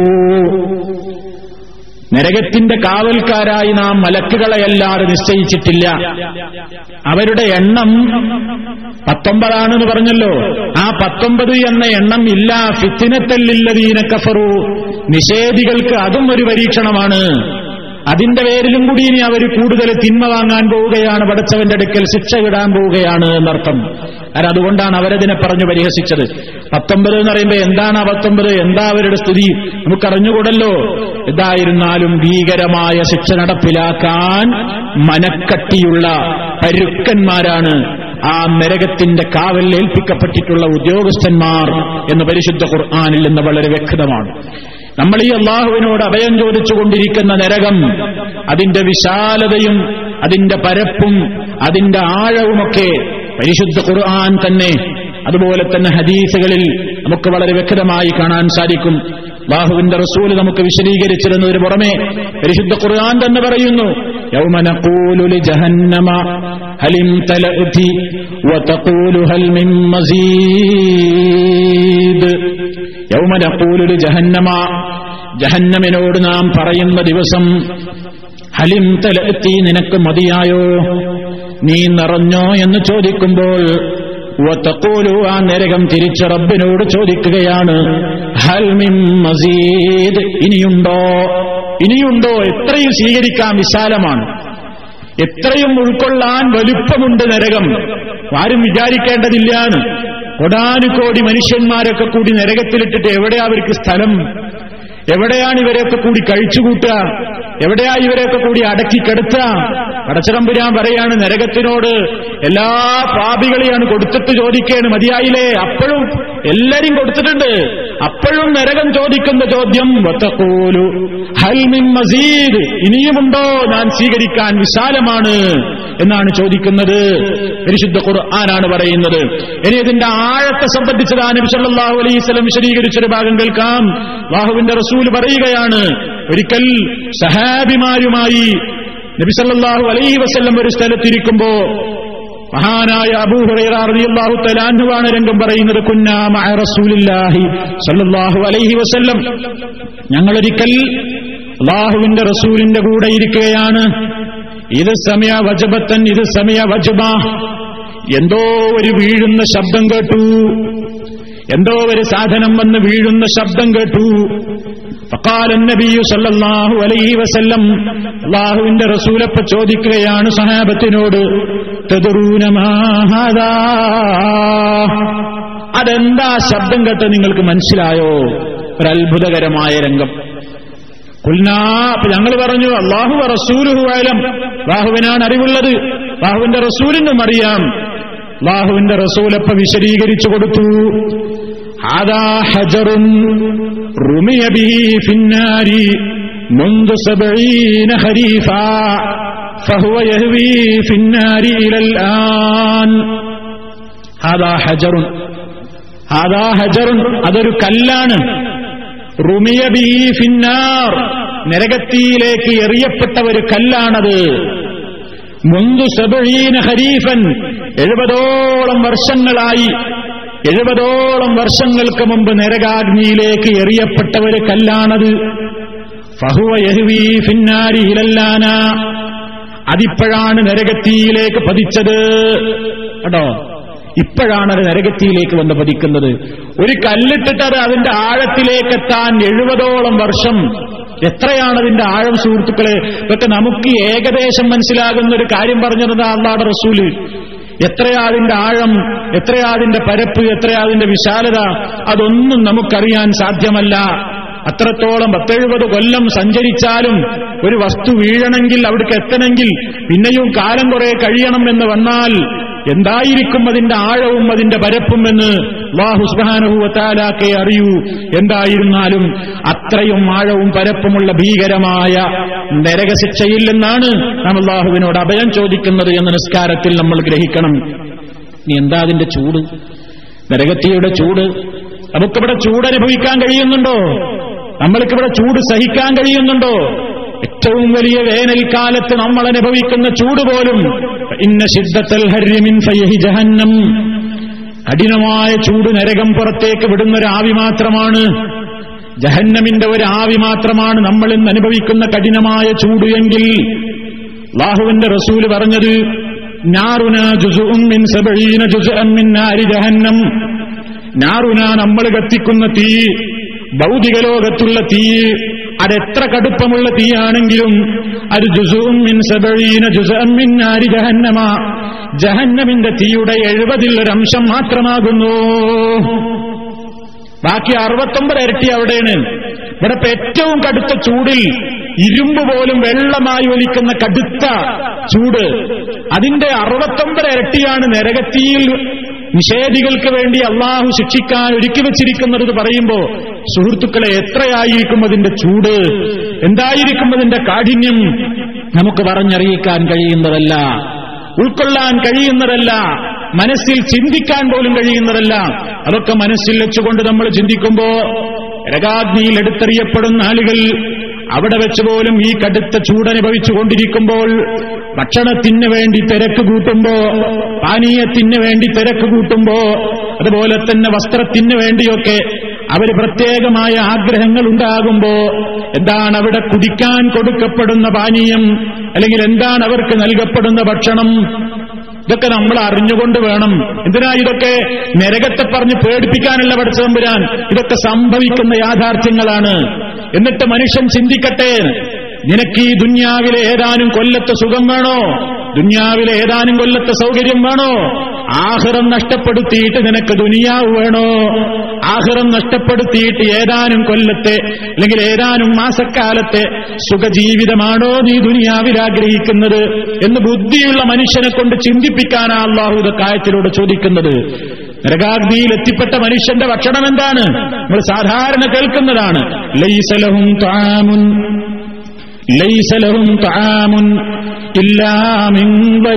S1: നരകത്തിന്റെ കാവൽക്കാരായി നാം മലക്കുകളെയല്ലാതെ നിശ്ചയിച്ചിട്ടില്ല. അവരുടെ എണ്ണം പത്തൊമ്പതാണെന്ന് പറഞ്ഞല്ലോ. ആ പത്തൊമ്പത് എന്ന എണ്ണം ഇല്ലാ ഫിത്നതൽ ലില്ലദീന കഫറൂ, നിഷേധികൾക്ക് അതും ഒരു പരീക്ഷണമാണ്. അതിന്റെ പേരിലും കൂടി ഇനി അവർ കൂടുതൽ തിന്മ വാങ്ങാൻ പോവുകയാണ്, പടച്ചവന്റെ അടുക്കൽ ശിക്ഷ ഇടാൻ പോവുകയാണ് എന്നർത്ഥം. കാരണം അതുകൊണ്ടാണ് അവരതിനെ പറഞ്ഞു പരിഹസിച്ചത്. പത്തൊമ്പത് എന്ന് പറയുമ്പോൾ എന്താണ് ആ പത്തൊമ്പത്, എന്താ അവരുടെ സ്ഥിതി നമുക്കറിഞ്ഞുകൂടല്ലോ. എന്തായിരുന്നാലും ഭീകരമായ ശിക്ഷ നടപ്പിലാക്കാൻ മനക്കട്ടിയുള്ള പരുക്കന്മാരാണ് ആ നരകത്തിന്റെ കാവൽ ഏൽപ്പിക്കപ്പെട്ടിട്ടുള്ള ഉദ്യോഗസ്ഥന്മാർ എന്ന് പരിശുദ്ധ ഖുർആനിൽ നിന്ന് വളരെ വ്യക്തമാണ്. നമ്മൾ ഈ അള്ളാഹുവിനോട് അഭയം ചോദിച്ചുകൊണ്ടിരിക്കുന്ന നരകം, അതിന്റെ വിശാലതയും അതിന്റെ പരപ്പും അതിന്റെ ആഴവുമൊക്കെ പരിശുദ്ധ ഖുർആൻ തന്നെ അതുപോലെ തന്നെ ഹദീസുകളിൽ നമുക്ക് വളരെ വ്യക്തമായി കാണാൻ സാധിക്കും. അല്ലാഹുവിന്റെ റസൂൽ നമുക്ക് വിശദീകരിച്ചിരുന്നതിന് പുറമെ പരിശുദ്ധ ഖുർആൻ തന്നെ പറയുന്നു, യൗമ നഖൂലു ലിജഹന്നമ ഹൽ ഇംതലഅതി വതഖൂലു ഹൽ മിൻ മസീദ്. യൗമ നഖൂലു ലിജഹന്നമ, ജഹന്നമിനോട് നാം പറയുന്ന ദിവസം, ഹൽ ഇംതലഅതി, നിനക്ക് മതിയായോ, നീ നിറഞ്ഞോ എന്ന് ചോദിക്കുമ്പോൾ, വതഖൂലു, ആ നരകം തിരിച്ച് റബ്ബിനോട് ചോദിക്കുകയാണ്, ഹൽ മിൻ മസീദ്, ഇനിയുണ്ടോ, ഇനിയുണ്ടോ, എത്രയും സ്വീകരിക്കാൻ വിശാലമാണ്, എത്രയും ഉൾക്കൊള്ളാൻ വലുപ്പമുണ്ട് നരകം. ആരും വിചാരിക്കേണ്ടതില്ലാണ്. കോടാനുകോടി മനുഷ്യന്മാരൊക്കെ കൂടി നരകത്തിലിട്ടിട്ട് എവിടെയാ അവർക്ക് സ്ഥലം? എവിടെയാണ് ഇവരെയൊക്കെ കൂടി കഴിച്ചുകൂട്ടുക? എവിടെയാ ഇവരെയൊക്കെ കൂടി അടക്കിക്കെടുത്തുക? പടച്ചതമ്പുരാൻ പറയാണ് നരകത്തിനോട്, എല്ലാ പാപികളെയാണ് കൊടുത്തിട്ട് ചോദിക്കുകയാണ്, മതിയായില്ലേ? അപ്പോഴും എല്ലാരും കൊടുത്തിട്ടുണ്ട്. അപ്പോഴും നരകം ചോദിക്കുന്ന ചോദ്യം, വതഖൂലു ഹൽ മിൻ മസീദ്, ഇനിയുമുണ്ടോ, ഞാൻ സ്വീകരിക്കാൻ വിശാലമാണ് എന്നാണ് ചോദിക്കുന്നത്. പരിശുദ്ധ ഖുർആനാണ് പറയുന്നത്. ഇനി ഇതിന്റെ ആഴത്തെ സംബന്ധിച്ചതാ നബി സല്ലല്ലാഹു അലൈഹി വസല്ലം വിശദീകരിച്ചൊരു ഭാഗം കേൾക്കാം. അല്ലാഹുവിന്റെ റസൂൽ പറയുകയാണ്, ഒരിക്കൽ സഹാബിമാരുമായി നബി സല്ലല്ലാഹു അലൈഹി വസല്ലം ഒരു സ്ഥലത്തിരിക്കുമ്പോ മഹാനായ അബൂ ഹുറൈറ റളിയല്ലാഹു തആല അൻഹു ആണ് രംഗം പറയുന്നത്, കുന്നാ മഅ റസൂലില്ലാഹി സല്ലല്ലാഹു അലൈഹി വസല്ലം, ഞങ്ങളൊരിക്കൽ അല്ലാഹുവിന്റെ റസൂലിന്റെ കൂടെ ഇരിക്കുകയാണ്. ഇത് സമയ വജബത്തൻ, ഇത് സമയ വജബ, എന്തോ ഒരു വീഴുന്ന ശബ്ദം കേട്ടു, എന്തോ ഒരു സാധനം വന്ന് വീഴുന്ന ശബ്ദം കേട്ടു. ഫഖാല നബിയു സല്ലല്ലാഹു അലൈഹി വസല്ലം, അല്ലാഹുവിന്റെ റസൂലപ്പ ചോദിക്കുകയാണ് സഹാബത്തിനോട്, തദറൂന മാ ഹാദാ, അതെന്താ ശബ്ദം കേട്ട് നിങ്ങൾക്ക് മനസ്സിലായോ? ഒരു അത്ഭുതകരമായ രംഗം. ഖുൽനാ, ഞങ്ങൾ പറഞ്ഞു, അല്ലാഹു വറസൂലുഹു അഅലം, അല്ലാഹുവിനാണ് അറിവുള്ളത്, അല്ലാഹുവിന്റെ റസൂലിനും അറിയാം. അല്ലാഹുവിന്റെ റസൂലപ്പ വിശദീകരിച്ചു കൊടുത്തു, ഹാദാ ഹജറുൻ റുമിയ ബിഹി ഫിന്നാരി മുൻദു സബഈന ഖരീഫാ ഫഹുവ യഹ്വി ഫിന്നാരി ഇലൽ ആൻ. ഹാദാ ഹജറുൻ, ഹാദാ ഹജറുൻ, അതൊരു കല്ലാണ്. റുമിയ ബിഹി ഫിന്നാർ, നരകത്തിയിലേക്ക് എറിയപ്പെട്ട ഒരു കല്ലാണത്. മുൻദു സബഈന ഖരീഫൻ, എഴുപതോളം വർഷങ്ങളായി, എഴുപതോളം വർഷങ്ങൾക്ക് മുമ്പ് നരകാഗ്നിയിലേക്ക് എറിയപ്പെട്ട ഒരു കല്ലാണത്. ഫഹുവ യഹ്വി ഫിന്നാരി ഇലല്ലാന, അതിപ്പോഴാണ് നരകത്തിയിലേക്ക് പതിച്ചത്. കേട്ടോ, ഇപ്പോഴാണത് നരകത്തിയിലേക്ക് വന്ന് പതിക്കുന്നത്. ഒരു കല്ലിട്ടിട്ടത് അതിന്റെ ആഴത്തിലേക്കെത്താൻ എഴുപതോളം വർഷം. എത്രയാണ് അതിന്റെ ആഴം സുഹൃത്തുക്കളെ? ഇതൊക്കെ നമുക്ക് ഏകദേശം മനസ്സിലാകുന്ന ഒരു കാര്യം പറഞ്ഞത് അല്ലാഹുവിന്റെ റസൂല്. എത്രയാ അതിന്റെ ആഴം, എത്രയാ അതിന്റെ പരപ്പ്, എത്രയാ അതിന്റെ വിശാലത, അതൊന്നും നമുക്കറിയാൻ സാധ്യമല്ല. അത്രത്തോളം പത്തെഴുപത് കൊല്ലം സഞ്ചരിച്ചാലും ഒരു വസ്തു വീഴണമെങ്കിൽ, അവിടേക്ക് എത്തണമെങ്കിൽ പിന്നെയും കാലം കുറെ കഴിയണം എന്ന് വന്നാൽ എന്തായിരിക്കും അതിന്റെ ആഴവും അതിന്റെ പരപ്പും എന്ന് അല്ലാഹു സുബ്ഹാനഹു വ തആലക്കേ അറിയൂ. എന്തായിരുന്നാലും അത്രയും ആഴവും പരപ്പുമുള്ള ഭീകരമായ നരകശിക്ഷയില്ലെന്നാണ് നാം അല്ലാഹുവിനോട് അഭയം ചോദിക്കുന്നത് എന്ന് നിസ്കാരത്തിൽ നമ്മൾ ഗ്രഹിക്കണം. ഇനി എന്താ അതിന്റെ ചൂട്, നരകത്തിയുടെ ചൂട്? നമുക്കിവിടെ ചൂട് അനുഭവിക്കാൻ കഴിയുന്നുണ്ടോ? നമ്മൾക്കിവിടെ ചൂട് സഹിക്കാൻ കഴിയുന്നുണ്ടോ? ഏറ്റവും വലിയ വേനൽക്കാലത്ത് നമ്മൾ അനുഭവിക്കുന്ന ചൂട് പോലും, ഇന്ന ശിദ്ദത്തൽ ഹർരി മിൻ ഫയഹി ജഹന്നം, കഠിനമായ ചൂട് നരകം പുറത്തേക്ക് വിടുന്ന ഒരു ആവി മാത്രമാണ്. ജഹന്നമിന്റെ ഒരു ആവി മാത്രമാണ് നമ്മൾ ഇന്ന് അനുഭവിക്കുന്ന കഠിനമായ ചൂട് എങ്കിൽ അല്ലാഹുവിന്റെ റസൂല് പറഞ്ഞത്, നാറുന ജുസുഉൻ മിൻ സബഈന ജുസുഅൻ മിൻ നാരി ജഹന്നം, നാറുന, നമ്മൾ കത്തിക്കുന്ന തീ, ഭൗതിക ലോകത്തുള്ള തീ, അതെത്ര കടുപ്പമുള്ള തീയാണെങ്കിലും അത് ജുസുഉൻ മിൻ സബഈന ജുസുഅൻ മിൻ നാരി ജഹന്നമ, ജഹന്നമിന്റെ തീയുടെ എഴുപതിൽ ഒരംശം മാത്രമാകുന്നു. ബാക്കി അറുപത്തൊമ്പത് ഇരട്ടി അവിടെയാണ്. ഇവിടെ ഏറ്റവും കടുത്ത ചൂടിൽ ഇരുമ്പ് പോലും വെള്ളമായി ഒലിക്കുന്ന കടുത്ത ചൂട്, അതിന്റെ അറുപത്തൊമ്പത് ഇരട്ടിയാണ് നരകത്തിയിൽ നിഷേധികൾക്ക് വേണ്ടി അള്ളാഹു ശിക്ഷിക്കാൻ ഒരുക്കി വച്ചിരിക്കുന്നത് പറയുമ്പോ സുഹൃത്തുക്കളെ, എത്രയായിരിക്കും അതിന്റെ ചൂട്, എന്തായിരിക്കും അതിന്റെ കാഠിന്യം നമുക്ക് പറഞ്ഞറിയിക്കാൻ കഴിയുന്നതല്ല, ഉൾക്കൊള്ളാൻ കഴിയുന്നതല്ല, മനസ്സിൽ ചിന്തിക്കാൻ പോലും കഴിയുന്നതല്ല. അതൊക്കെ മനസ്സിൽ വെച്ചുകൊണ്ട് നമ്മൾ ചിന്തിക്കുമ്പോ നരകാഗ്നിയിൽ എടുത്തെറിയപ്പെടുന്ന ആളുകൾ അവിടെ വെച്ച് പോലും ഈ കടുത്ത ചൂടനുഭവിച്ചുകൊണ്ടിരിക്കുമ്പോൾ ഭക്ഷണത്തിന് വേണ്ടി തിരക്ക് കൂട്ടുമ്പോ, പാനീയത്തിന് വേണ്ടി തിരക്ക് കൂട്ടുമ്പോ, അതുപോലെ തന്നെ വസ്ത്രത്തിന് വേണ്ടിയൊക്കെ അവർ പ്രത്യേകമായ ആഗ്രഹങ്ങൾ ഉണ്ടാകുമ്പോ എന്താണ് അവിടെ കുടിക്കാൻ കൊടുക്കപ്പെടുന്ന പാനീയം, അല്ലെങ്കിൽ എന്താണ് അവർക്ക് നൽകപ്പെടുന്ന ഭക്ഷണം, ഇതൊക്കെ നമ്മൾ അറിഞ്ഞുകൊണ്ട് വേണം. എന്തിനാ ഇതൊക്കെ നരകത്തെ പറഞ്ഞ് പേടിപ്പിക്കാനുള്ള പടച്ചതമ്പുരാൻ? ഇതൊക്കെ സംഭവിക്കുന്ന യാഥാർത്ഥ്യങ്ങളാണ്. എന്നിട്ട് മനുഷ്യൻ ചിന്തിക്കട്ടെ, നിനക്ക് ഈ ദുന്യാവിലെ ഏതാനും കൊല്ലത്തെ സുഖം വേണോ, ദുന്യാവിലെ ഏതാനും കൊല്ലത്തെ സൗകര്യം വേണോ, ആഖിറം നഷ്ടപ്പെടുത്തിയിട്ട് നിനക്ക് ദുനിയാവ് വേണോ? ആഖിറം നഷ്ടപ്പെടുത്തിയിട്ട് ഏതാനും കൊല്ലത്തെ അല്ലെങ്കിൽ ഏതാനും മാസക്കാലത്തെ സുഖജീവിതമാണോ നീ ദുനിയാവിൽ ആഗ്രഹിക്കുന്നത് എന്ന് ബുദ്ധിയുള്ള മനുഷ്യനെ കൊണ്ട് ചിന്തിപ്പിക്കാനാ അല്ലാഹു ഇതൊക്കെ ആയത്തിലൂടെ ചോദിക്കുന്നത്. നരകാഗ്നിയിൽ എത്തിപ്പെട്ട മനുഷ്യന്റെ ഭക്ഷണം എന്താണ്? നമ്മൾ സാധാരണ കേൾക്കുന്നതാണ്, ലൈസ ലഹും തആമുൻ ലൈസ ലഹും തആമുൻ ഇല്ലാ മിൻ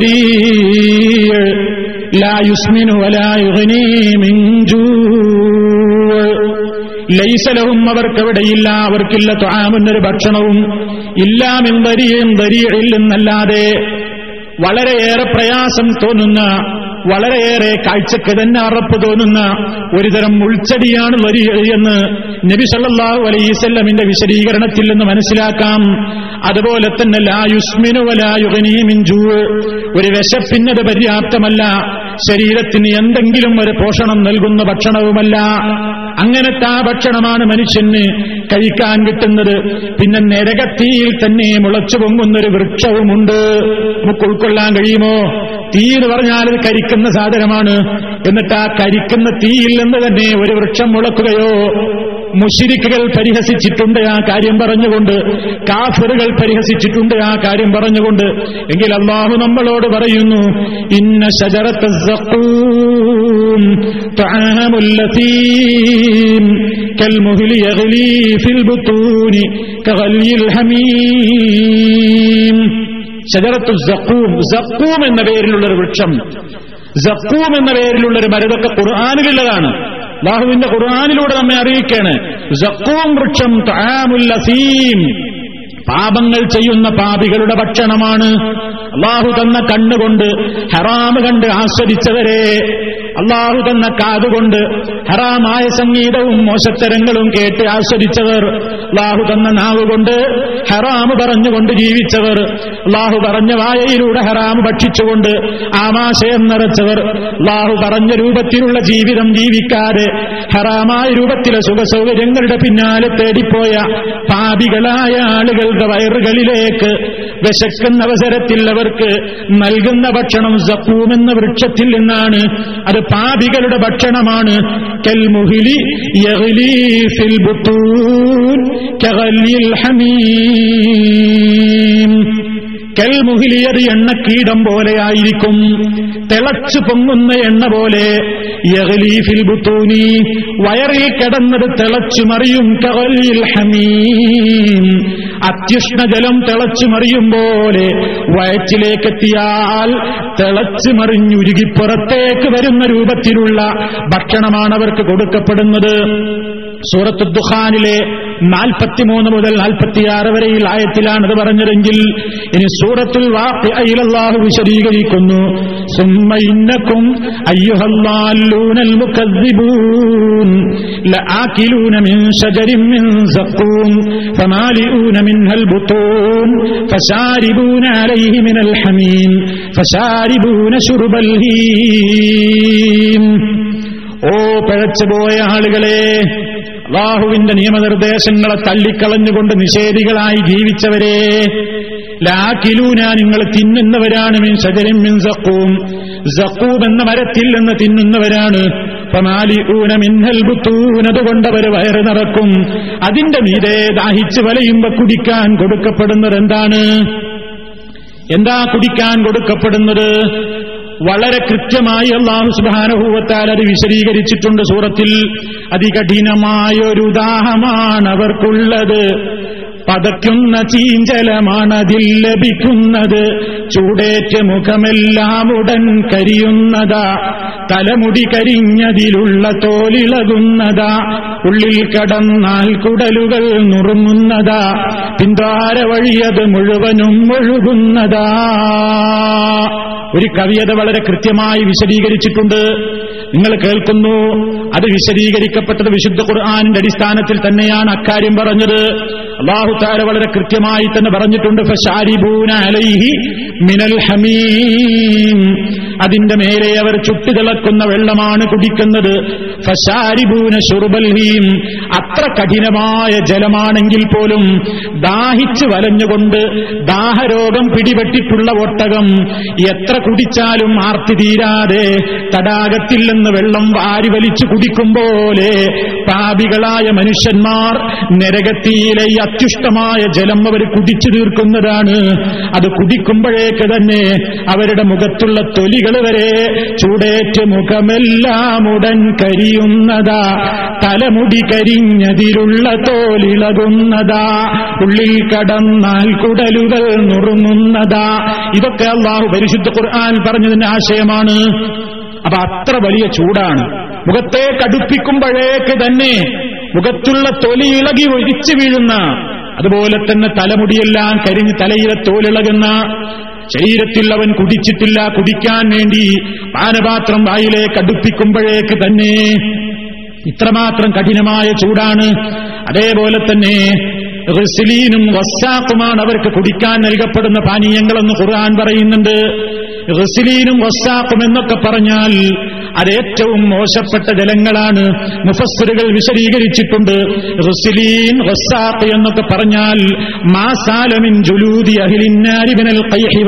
S1: ദരീഅ് ലാ യുസ്മിനു വലാ യുഗ്നീ മിൻ ജൂഅ്. ലൈസ ലഹും അവർക്കവിടെയില്ല, അവർക്കില്ല തആമുൻ ഒരു ഭക്ഷണവും, ഇല്ലാ മിൻ ദരീഅ് ദരീഇൽ നിന്നല്ലാതെ വളരെയേറെ പ്രയാസം തോന്നുന്ന, വളരെയേറെ കാഴ്ചക്ക് തന്നെ അറപ്പ് തോന്നുന്ന ഒരുതരം മുൾച്ചെടിയാണ് ദരീഅ് എന്ന് നബി സല്ലല്ലാഹു അലൈഹി വസല്ലമിന്റെ വിശദീകരണത്തിൽ നിന്ന് മനസ്സിലാക്കാം. അതുപോലെ തന്നെ ലാ യുസ്മിനു വലാ യുഗ്നീ മിൻ ജൂഅ്, ഒരു വിശപ്പിനത് പര്യാപ്തമല്ല, ശരീരത്തിന് എന്തെങ്കിലും ഒരു പോഷണം നൽകുന്ന ഭക്ഷണവുമല്ല. അങ്ങനത്തെ ആ ഭക്ഷണമാണ് മനുഷ്യന് കഴിക്കാൻ കിട്ടുന്നത്. പിന്നെ നരകത്തീയിൽ തന്നെ മുളച്ചു പൊങ്ങുന്നൊരു വൃക്ഷവുമുണ്ട്. നമുക്ക് ഉൾക്കൊള്ളാൻ കഴിയുമോ? തീ എന്ന് പറഞ്ഞാൽ അത് കരിക്കുന്ന സാധനമാണ്. എന്നിട്ട് ആ കരിക്കുന്ന തീയിൽ നിന്ന് തന്നെ ഒരു വൃക്ഷം മുളക്കുകയോ? മുശ്രിക്കുകൾ പരിഹസിച്ചിട്ടുണ്ട് ആ കാര്യം പറഞ്ഞുകൊണ്ട്, കാഫിറുകൾ പരിഹസിച്ചിട്ടുണ്ട് ആ കാര്യം പറഞ്ഞുകൊണ്ട്. എങ്കിൽ അല്ലാഹു നമ്മളോട് പറയുന്നു, ഇന്ന ശജറത്ത സഖൂം തഅമുൽ ലതീം കൽമുഹ്ലി യഗ്ലീ ഫിൽ ബുതൂനി കഗലിൽ ഹമീം. ശജറത്തു സഖൂം, സഖൂം എന്ന പേരിലുള്ളൊരു വൃക്ഷം, സഖൂം എന്ന പേരിലുള്ളൊരു മരതൊക്കെ ഖുർആനിലുള്ളതാണ്. അല്ലാഹുവിന്റെ ഖുർആനിലൂടെ നമ്മെ അറിയിക്കാണ്. സഖൂം വൃക്ഷം തആമുൽ ലസീം, പാപങ്ങൾ ചെയ്യുന്ന പാപികളുടെ ഭക്ഷണമാണ്. അല്ലാഹു തന്ന കണ്ണുകൊണ്ട് ഹറാമ് കണ്ട് ആസ്വദിച്ചവരെ, അല്ലാഹു തന്ന കാതുകൊണ്ട് ഹറാമായ സംഗീതവും മോശത്തരങ്ങളും കേട്ട് ആസ്വദിച്ചവർ, അല്ലാഹു തന്ന നാവുകൊണ്ട് ഹറാമ് പറഞ്ഞുകൊണ്ട് ജീവിച്ചവർ, അല്ലാഹു പറഞ്ഞ വായയിലൂടെ ഹറാമ് ഭക്ഷിച്ചുകൊണ്ട് ആമാശയം നിറച്ചവർ, അല്ലാഹു പറഞ്ഞ രൂപത്തിലുള്ള ജീവിതം ജീവിക്കാതെ ഹറാമായ രൂപത്തിലെ സുഖസൗകര്യങ്ങളുടെ പിന്നാലെ തേടിപ്പോയ പാപികളായ ആളുകളുടെ വയറുകളിലേക്ക് വിശക്കുന്ന അവസരത്തിൽ അവർക്ക് നൽകുന്ന ഭക്ഷണം സഖൂം എന്ന വൃക്ഷത്തിൽ നിന്നാണ്. അത് പാപികളുടെ ഭക്ഷണമാണ്. കൽമുഹ്ലി യഗ്ലീ ഫിൽ ബുതൂൻ കഗലിൽ ഹമീം. കൽമുഹ്ലി, അത് എണ്ണക്കീടം പോലെയായിരിക്കും, തിളച്ചു പൊങ്ങുന്ന എണ്ണ പോലെ. യഗ്ലീ ഫിൽ ബുതൂനി, വയറിൽ കിടന്നത് തിളച്ചു മറിയും. കഗലിൽ ഹമീം, അത്യുഷ്ണജലം തിളച്ചു മറിയും പോലെ വയറ്റിലേക്കെത്തിയാൽ തിളച്ചു മറിഞ്ഞുരുകി പുറത്തേക്ക് വരുന്ന രൂപത്തിലുള്ള ഭക്ഷണമാണ് അവർക്ക് കൊടുക്കപ്പെടുന്നത്. സൂറത്ത് ദുഖാനിലെ നാൽപ്പത്തിമൂന്ന് മുതൽ നാൽപ്പത്തിയാറ് വരെയിൽ ആയത്തിലാണത് പറഞ്ഞതെങ്കിൽ ഇനി സൂറത്തുൽ വാഖിഅയിൽ അല്ലാഹു വിശദീകരിക്കുന്നു. സുമ്മ ഇന്നകും അയ്യുഹല്ലാലൂനൽ മുകദ്ദിബൂൻ ലആകിലൂന മിൻ ശജരിൻ മിൻ സഖൂം ഫമാലിഊന മിൻഹൽ ബുതൂൻ ഫശാരിബൂന അലൈഹി മിനൽ ഹമീം ഫശാരിബൂന ശുർബൽ ഹീം. ഓ പിഴച്ചുപോയ ആളുകളെ, അല്ലാഹുവിന്റെ നിയമനിർദ്ദേശങ്ങളെ തള്ളിക്കളഞ്ഞുകൊണ്ട് നിഷേധികളായി ജീവിച്ചവരെ, ലാകിലൂന, നിങ്ങൾ തിന്നുന്നവരാണ്. മിൻ ശജരിൻ മിൻ സഖൂം, സഖൂം എന്ന മരത്തിൽ നിന്ന് തിന്നുന്നവരാണ്. ഫമാലിഊന മിൻഹൽ ബുതൂൻ, അതുകൊണ്ടവർ വയറ് നിറക്കും. അതിന്റെ മീതെ ദാഹിച്ച് വലയുമ്പോ കുടിക്കാൻ കൊടുക്കപ്പെടുന്നത് എന്താണ്? എന്താ കുടിക്കാൻ കൊടുക്കപ്പെടുന്നത്? വളരെ കൃത്യമായി അല്ലാഹു സുബ്ഹാനഹു വ തആല അത് വിശദീകരിച്ചിട്ടുണ്ട് സൂറത്തിൽ. അതികഠിനമായൊരു ദാഹമാണ് അവർക്കുള്ളത്, പതയ്ക്കുന്ന ചീഞ്ചലമാണതിൽ ലഭിക്കുന്നത്, ചൂടേറ്റ മുഖമെല്ലാം ഉടൻ കരിയുന്നതാ, തലമുടി കരിഞ്ഞതിലുള്ള തോലിളകുന്നതാ, ഉള്ളിൽ കടന്നാൽ കുടലുകൾ നുറുങ്ങുന്നതാ, പിന്താര വഴിയത് മുഴുവനും ഒഴുകുന്നതാ. ഒരു കവിയത വളരെ കൃത്യമായി വിശദീകരിച്ചിട്ടുണ്ട്. നിങ്ങൾ കേൾക്കുന്നു, അത് വിശദീകരിക്കപ്പെട്ടത് വിശുദ്ധ ഖുർആനിന്റെ അടിസ്ഥാനത്തിൽ തന്നെയാണ് അക്കാര്യം പറഞ്ഞത്. അല്ലാഹു തആല വളരെ കൃത്യമായി തന്നെ പറഞ്ഞിട്ടുണ്ട്, ഫശാരിബൂന അലൈഹി മിനൽ ഹമീം, അതിന്റെ മേലെ അവർ ചുട്ടുതിളക്കുന്ന വെള്ളമാണ് കുടിക്കുന്നത്. ഫശാരിബൂന ശുർബൽ ഹീം, അത്ര കഠിനമായ ജലമാണെങ്കിൽ പോലും ദാഹിച്ച് വലഞ്ഞുകൊണ്ട് ദാഹരോഗം പിടിപെട്ടിട്ടുള്ള ഒട്ടകം എത്ര കുടിച്ചാലും ആർത്തി തീരാതെ തടാകത്തിൽ നിന്ന് വെള്ളം വാരി വലിച്ചു കുടിക്കും പോലെ പാപികളായ മനുഷ്യന്മാർ നരകത്തിയിലെ ഈ അത്യുഷ്ടമായ ജലം അവർ കുടിച്ചു തീർക്കുന്നതാണ്. അത് കുടിക്കുമ്പോഴേക്ക് തന്നെ അവരുടെ മുഖത്തുള്ള തൊലികൾ വരെ ചൂടേറ്റ് മുഖമെല്ലാം ഉടൻ കരിയുന്നതാ, തലമുടി കരിഞ്ഞതിലുള്ള തോലിളകുന്നതാ, ഉള്ളിൽ കടന്നാൽ കുടലുകൾ നുറുങ്ങുന്നതാ. ഇതൊക്കെ അല്ലാഹു പരിശുദ്ധ ഖുർആൻ പറഞ്ഞതിന്റെ ആശയമാണ്. അപ്പൊ അത്ര വലിയ ചൂടാണ്. മുഖത്തെ കടുപ്പിക്കുമ്പോഴേക്ക് തന്നെ മുഖത്തുള്ള തൊലി ഇളകി ഒലിച്ചു വീഴുന്ന, അതുപോലെ തന്നെ തലമുടിയെല്ലാം കരിഞ്ഞ് തലയിലെ തോലിളകുന്ന, ശരീരത്തിൽ അവൻ കുടിച്ചിട്ടില്ല, കുടിക്കാൻ വേണ്ടി പാനപാത്രം വായിലേക്ക് അടുപ്പിക്കുമ്പോഴേക്ക് തന്നെ ഇത്രമാത്രം കഠിനമായ ചൂടാണ്. അതേപോലെ തന്നെ ഗസ്ലീനും വസ്സാഖുമാണ് അവർക്ക് കുടിക്കാൻ നൽകപ്പെടുന്ന പാനീയങ്ങളെന്ന് ഖുർആൻ പറയുന്നുണ്ട്. ഗസ്ലീനും വസ്സാഖും എന്നൊക്കെ പറഞ്ഞാൽ അതേറ്റവും മോശപ്പെട്ട ജലങ്ങളാണ്. മുഫസ്സിറുകൾ വിശദീകരിച്ചിട്ടുണ്ട്. ഗസ്ലീൻ വസ്സാഖ് എന്നൊക്കെ പറഞ്ഞാൽ മാസാലമിൻ ജുലൂദി അഹ്ലിന്നാരി മിനൽ ഖൈഹി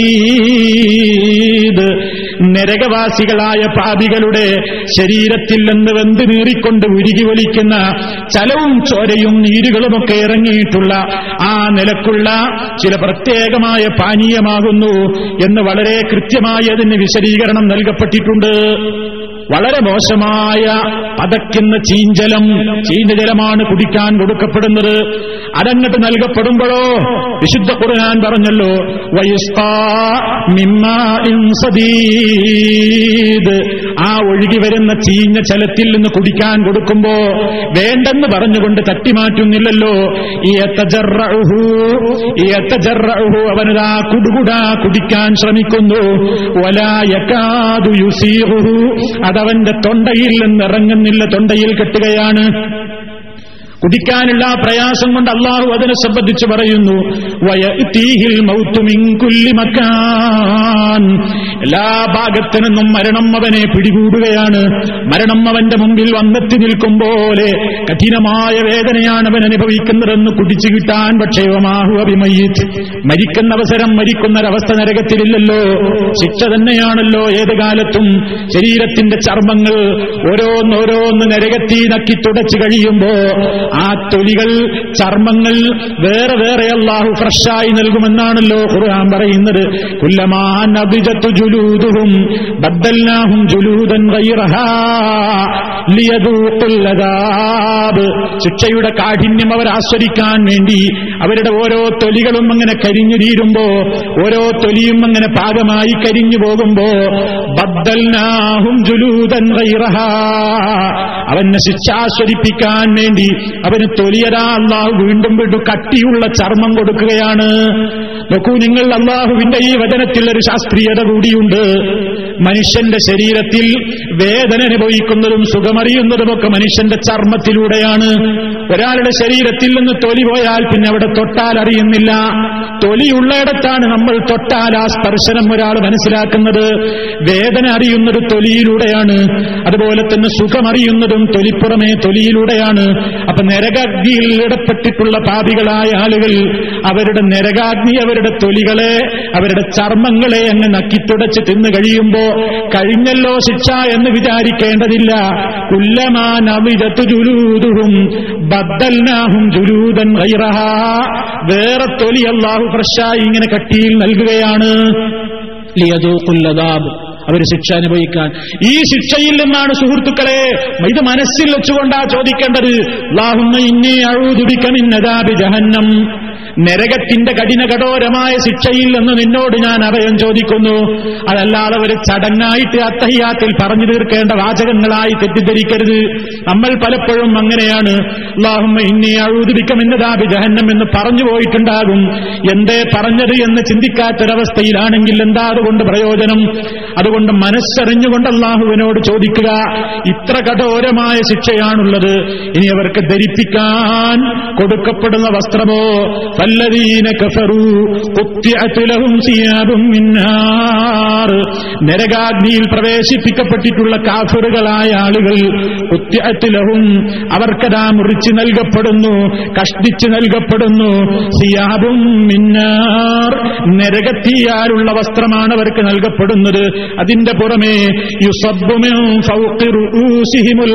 S1: വസ്സദീദ്, നരകവാസികളായ പാപികളുടെ ശരീരത്തിൽ നിന്ന് വെന്ത് നീറിക്കൊണ്ട് ഉരുകി ഒലിക്കുന്ന ചലവും ചോരയും നീരുകളുമൊക്കെ ഇറങ്ങിയിട്ടുള്ള ആ നിലക്കുള്ള ചില പ്രത്യേകമായ പാനീയമാകുന്നു എന്ന് വളരെ കൃത്യമായി അതിന് വിശദീകരണം നൽകപ്പെട്ടിട്ടുണ്ട്. വളരെ മോശമായ പതയ്ക്കുന്ന ചീഞ്ചലം, ചീഞ്ഞജലമാണ് കുടിക്കാൻ കൊടുക്കപ്പെടുന്നത്. അതങ്ങട്ട് നൽകപ്പെടുമ്പോഴോ വിശുദ്ധ ഖുർആൻ പറഞ്ഞല്ലോ, വയുസ്ഖാ മിമ്മാഇൻ സദീദ്, ആ ഒഴുകി വരുന്ന ചീഞ്ഞ ജലത്തിൽ നിന്ന് കുടിക്കാൻ കൊടുക്കുമ്പോ വേണ്ടെന്ന് പറഞ്ഞുകൊണ്ട് തട്ടിമാറ്റുന്നില്ലല്ലോ. യതജറഉഹു യതജറഉഹു, അവനതാ കുടുകുടാ കുടിക്കാൻ ശ്രമിക്കുന്നു. വലാ യകാദു യുസീഹു, അതവന്റെ തൊണ്ടയിൽ നിന്ന് ഇറങ്ങുന്നില്ല, തൊണ്ടയിൽ കെട്ടുകയാണ്. കുടിക്കാനുള്ള പ്രയാസം കൊണ്ട് അള്ളാഹു അതിനെ സംബന്ധിച്ച് പറയുന്നു, വയഅതീഹിൽ മൗതു മിൻ കുല്ലി മകാൻ, എല്ലാ ഭാഗത്തു നിന്നും മരണം അവനെ പിടികൂടുകയാണ്. മരണം അവന്റെ മുമ്പിൽ വന്നെത്തി നിൽക്കും പോലെ കഠിനമായ വേദനയാണ് അവൻ അനുഭവിക്കുന്നതെന്ന് കുടിച്ചു കിട്ടാൻ. പക്ഷേ വമാഹു അബിമയ്യിത്ത്, മരിക്കുന്ന അവസരം മരിക്കുന്നൊരവസ്ഥ നരകത്തിലില്ലല്ലോ, ശിക്ഷ തന്നെയാണല്ലോ ഏത് കാലത്തും. ശരീരത്തിന്റെ ചർമ്മങ്ങൾ ഓരോന്നോരോന്ന് നരകത്തി നക്കി തുടച്ചു കഴിയുമ്പോ ആ തൊലികൾ, ചർമ്മങ്ങൾ വേറെ വേറെ അല്ലാഹു ഫ്രഷായി നൽകുമെന്നാണല്ലോ ഖുർആൻ പറയുന്നത്. കുല്ലമാ നബിജതു ജുലൂദുഹും ബദ്ദൽനാഹും ജുലൂദൻ ഗൈറഹാ ലിയദൂഖുൽ അദാബ്, ശിക്ഷയുടെ കാഠിന്യം അവർ ആസ്വദിക്കാൻ വേണ്ടി അവരുടെ ഓരോ തൊലികളും അങ്ങനെ കരിഞ്ഞു തീരുമ്പോ, ഓരോ തൊലിയും അങ്ങനെ പാകമായി കരിഞ്ഞു പോകുമ്പോ ബദ്ദൽനാഹും ജുലൂദൻ ഗൈറഹാ, അവനെ ശിക്ഷ ആസ്വദിപ്പിക്കാൻ വേണ്ടി അവന് തൊലിയതാ അല്ലാഹു വീണ്ടും വീണ്ടും കട്ടിയുള്ള ചർമ്മം കൊടുക്കുകയാണ്. നോക്കൂ നിങ്ങൾ, അല്ലാഹുവിന്റെ ഈ വചനത്തിൽ ഒരു ശാസ്ത്രീയത കൂടിയുണ്ട്. മനുഷ്യന്റെ ശരീരത്തിൽ വേദന അനുഭവിക്കുന്നതും സുഖമറിയുന്നതുമൊക്കെ മനുഷ്യന്റെ ചർമ്മത്തിലൂടെയാണ്. ഒരാളുടെ ശരീരത്തിൽ നിന്ന് തൊലി പോയാൽ പിന്നെ അവിടെ തൊട്ടാൽ അറിയുന്നില്ല. തൊലിയുള്ളയിടത്താണ് നമ്മൾ തൊട്ടാൽ ആ സ്പർശനം ഒരാൾ മനസ്സിലാക്കുന്നത്. വേദന അറിയുന്നത് തൊലിയിലൂടെയാണ്, അതുപോലെ തന്നെ സുഖമറിയുന്നതും തൊലിപ്പുറമേ തൊലിയിലൂടെയാണ്. അപ്പൊ നരകാഗ്നിയിൽ ഇടപെട്ടിട്ടുള്ള പാപികളായ ആളുകൾ അവരുടെ നരകാഗ്നി അവരുടെ തൊലികളെ, അവരുടെ ചർമ്മങ്ങളെ അങ്ങ് നക്കിത്തുടച്ച് തിന്നു കഴിയുമ്പോ കഴിഞ്ഞല്ലോ ശിക്ഷ എന്ന് വിചാരിക്കേണ്ടതില്ല. കുല്ലമാ നബിജതു ജുലൂദുഹും ബദ്ദൽനാഹും ജുലൂദൻ ഗൈറഹാ, വേറെ തൊലി അല്ലാഹു ഫ്രഷായി ഇങ്ങനെ കട്ടിയിൽ നൽകുകയാണ്. ലിയദൂഖുൽ അദാബ്, അവർ ശിക്ഷ അനുഭവിക്കാൻ. ഈ ശിക്ഷയിൽ നിന്നാണ് സുഹൃത്തുക്കളെ, ഇത് മനസ്സിൽ വെച്ചുകൊണ്ടാ ചോദിക്കേണ്ടത്. അല്ലാഹുമ്മ ഇന്നി അഊദു ബിക മിൻ അദാബി ജഹന്നം, നരകത്തിന്റെ കഠിന കഠോരമായ ശിക്ഷയിൽ നിന്ന് നിന്നോട് ഞാൻ അഭയം ചോദിക്കുന്നു. അതല്ലാതെ ഒരു ചടങ്ങായിട്ട് അത്തഹിയാത്തിൽ പറഞ്ഞു തീർക്കേണ്ട വാചകങ്ങളായി തെറ്റിദ്ധരിക്കരുത്. നമ്മൾ പലപ്പോഴും അങ്ങനെയാണ് അല്ലാഹുമ്മ ഇന്നി അഊദു ബിക മിൻ അദാബി ജഹന്നം എന്ന് പറഞ്ഞു പോയിട്ടുണ്ടാകും. എന്തേ പറഞ്ഞത് എന്ന് ചിന്തിക്കാത്തൊരവസ്ഥയിലാണെങ്കിൽ എന്താ അതുകൊണ്ട് പ്രയോജനം? അതുകൊണ്ട് മനസ്സറിഞ്ഞുകൊണ്ട് അല്ലാഹുവിനോട് ചോദിക്കുക. ഇത്ര കഠോരമായ ശിക്ഷയാണുള്ളത്, ഇനി അവർക്ക് ധരിപ്പിക്കാൻ കൊടുക്കപ്പെടുന്ന വസ്ത്രമോ ഫല്ലദീന കഫറൂ ഖുത്തിഅത് ലഹും സിയാബും മിൻ നാർ, നരകാഗ്നിയിൽ പ്രവേശിപ്പിക്കപ്പെട്ടിട്ടുള്ള കാഫിറുകളായ ആളുകൾ, ഖുത്തിഅത് ലഹും അവർക്കതാ മുറിച്ച് നൽകപ്പെടുന്നു, കഷ്ടിച്ച് നൽകപ്പെടുന്നു, സിയാബും മിൻ നാർ നരകത്തീയാലുള്ള വസ്ത്രമാണ് അവർക്ക് നൽകപ്പെടുന്നത്. അതിന്റെ പുറമെ യുസബ്ബു മിൻ ഫൗഖി റൂസിഹിമുൽ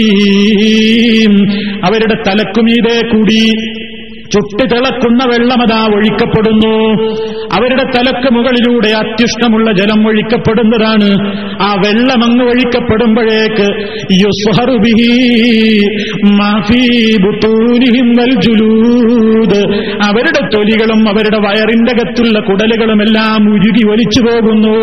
S1: ഹമീം, അവരുടെ തലക്കുമീതെ കൂടി ചുട്ടു തിളക്കുന്ന വെള്ളമതാ ഒഴിക്കപ്പെടുന്നു. അവരുടെ തലക്ക് മുകളിലൂടെ അത്യുഷ്ണമുള്ള ജലം ഒഴിക്കപ്പെടുന്നതാണ്. ആ വെള്ളമങ്ങ് ഒഴിക്കപ്പെടുമ്പോഴേക്ക് യുസ്ഹറു ബിഹി മാ ഫീ ബുതൂനിഹിം വൽ ജുലൂദ്, അവരുടെ തൊലികളും അവരുടെ വയറിന്റെ അകത്തുള്ള കുടലുകളുമെല്ലാം ഉരുകി ഒലിച്ചു പോകുന്നു.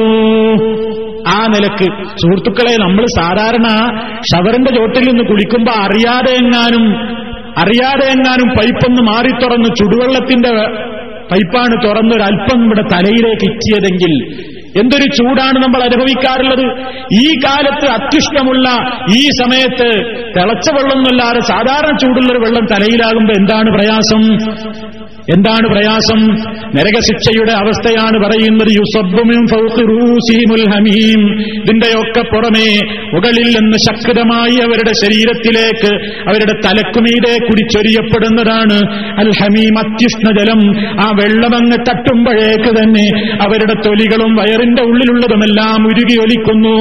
S1: ആ നിലക്ക് സുഹൃത്തുക്കളെ, നമ്മൾ സാധാരണ ഷവറിന്റെ ചോട്ടിൽ നിന്ന് കുളിക്കുമ്പോ അറിയാതെ എങ്ങാനും അറിയാതെ എങ്ങാനും പൈപ്പൊന്ന് മാറി തുറന്ന് ചുടുവെള്ളത്തിന്റെ പൈപ്പാണ് തുറന്നൊരൽപ്പം ഇവിടെ തലയിലേക്ക് ഇറ്റിയതെങ്കിൽ എന്തൊരു ചൂടാണ് നമ്മൾ അനുഭവിക്കാറുള്ളത്. ഈ കാലത്ത് അത്യുഷ്ണമുള്ള ഈ സമയത്ത് തിളച്ച വെള്ളമൊന്നുമല്ലാതെ സാധാരണ ചൂടുള്ളൊരു വെള്ളം തലയിലാകുമ്പോൾ എന്താണ് പ്രയാസം? എന്താണ് പ്രയാസം? നരകശിക്ഷയുടെ അവസ്ഥയാണ് പറയുന്നത്. യുസബ്ബു മിൻ ഫൗഖി റൂസിഹിമുൽ ഹമീം, ഇതിന്റെയൊക്കെ പുറമേ മുകളിൽ നിന്ന് ശക്തമായി അവരുടെ ശരീരത്തിലേക്ക്, അവരുടെ തലക്കുമീതെ കുടിച്ചൊരിയപ്പെടുന്നതാണ് അൽ ഹമീം, അത്യുഷ്ണജലം. ആ വെള്ളമങ്ങ് തട്ടുമ്പോഴേക്ക് തന്നെ അവരുടെ തൊലികളും വയറിന്റെ ഉള്ളിലുള്ളതുമെല്ലാം ഉരുകി ഒലിക്കുന്നു.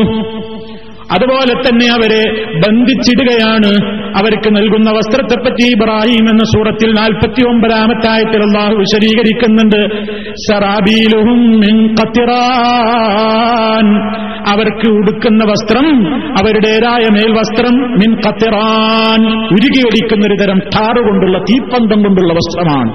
S1: അതുപോലെ തന്നെ അവരെ ബന്ധിച്ചിടുകയാണ്. അവർക്ക് നൽകുന്ന വസ്ത്രത്തെപ്പറ്റി ഇബ്രാഹിം എന്ന സൂറത്തിൽ നാൽപ്പത്തി ഒമ്പതാമത്തെ ആയത്തിൽ അല്ലാഹു വിശദീകരിക്കുന്നുണ്ട്. സറാബീലുഹും മിൻ ഖത്തിറാൻ, അവർക്ക് ഉടുക്കുന്ന വസ്ത്രം, അവരുടേതായ മേൽവസ്ത്രം മിൻ ഖത്തിറാൻ, ഉരുകിയൊലിക്കുന്ന ഒരു തരം ടാറുകൊണ്ടുള്ള, തീപ്പന്തം കൊണ്ടുള്ള വസ്ത്രമാണ്.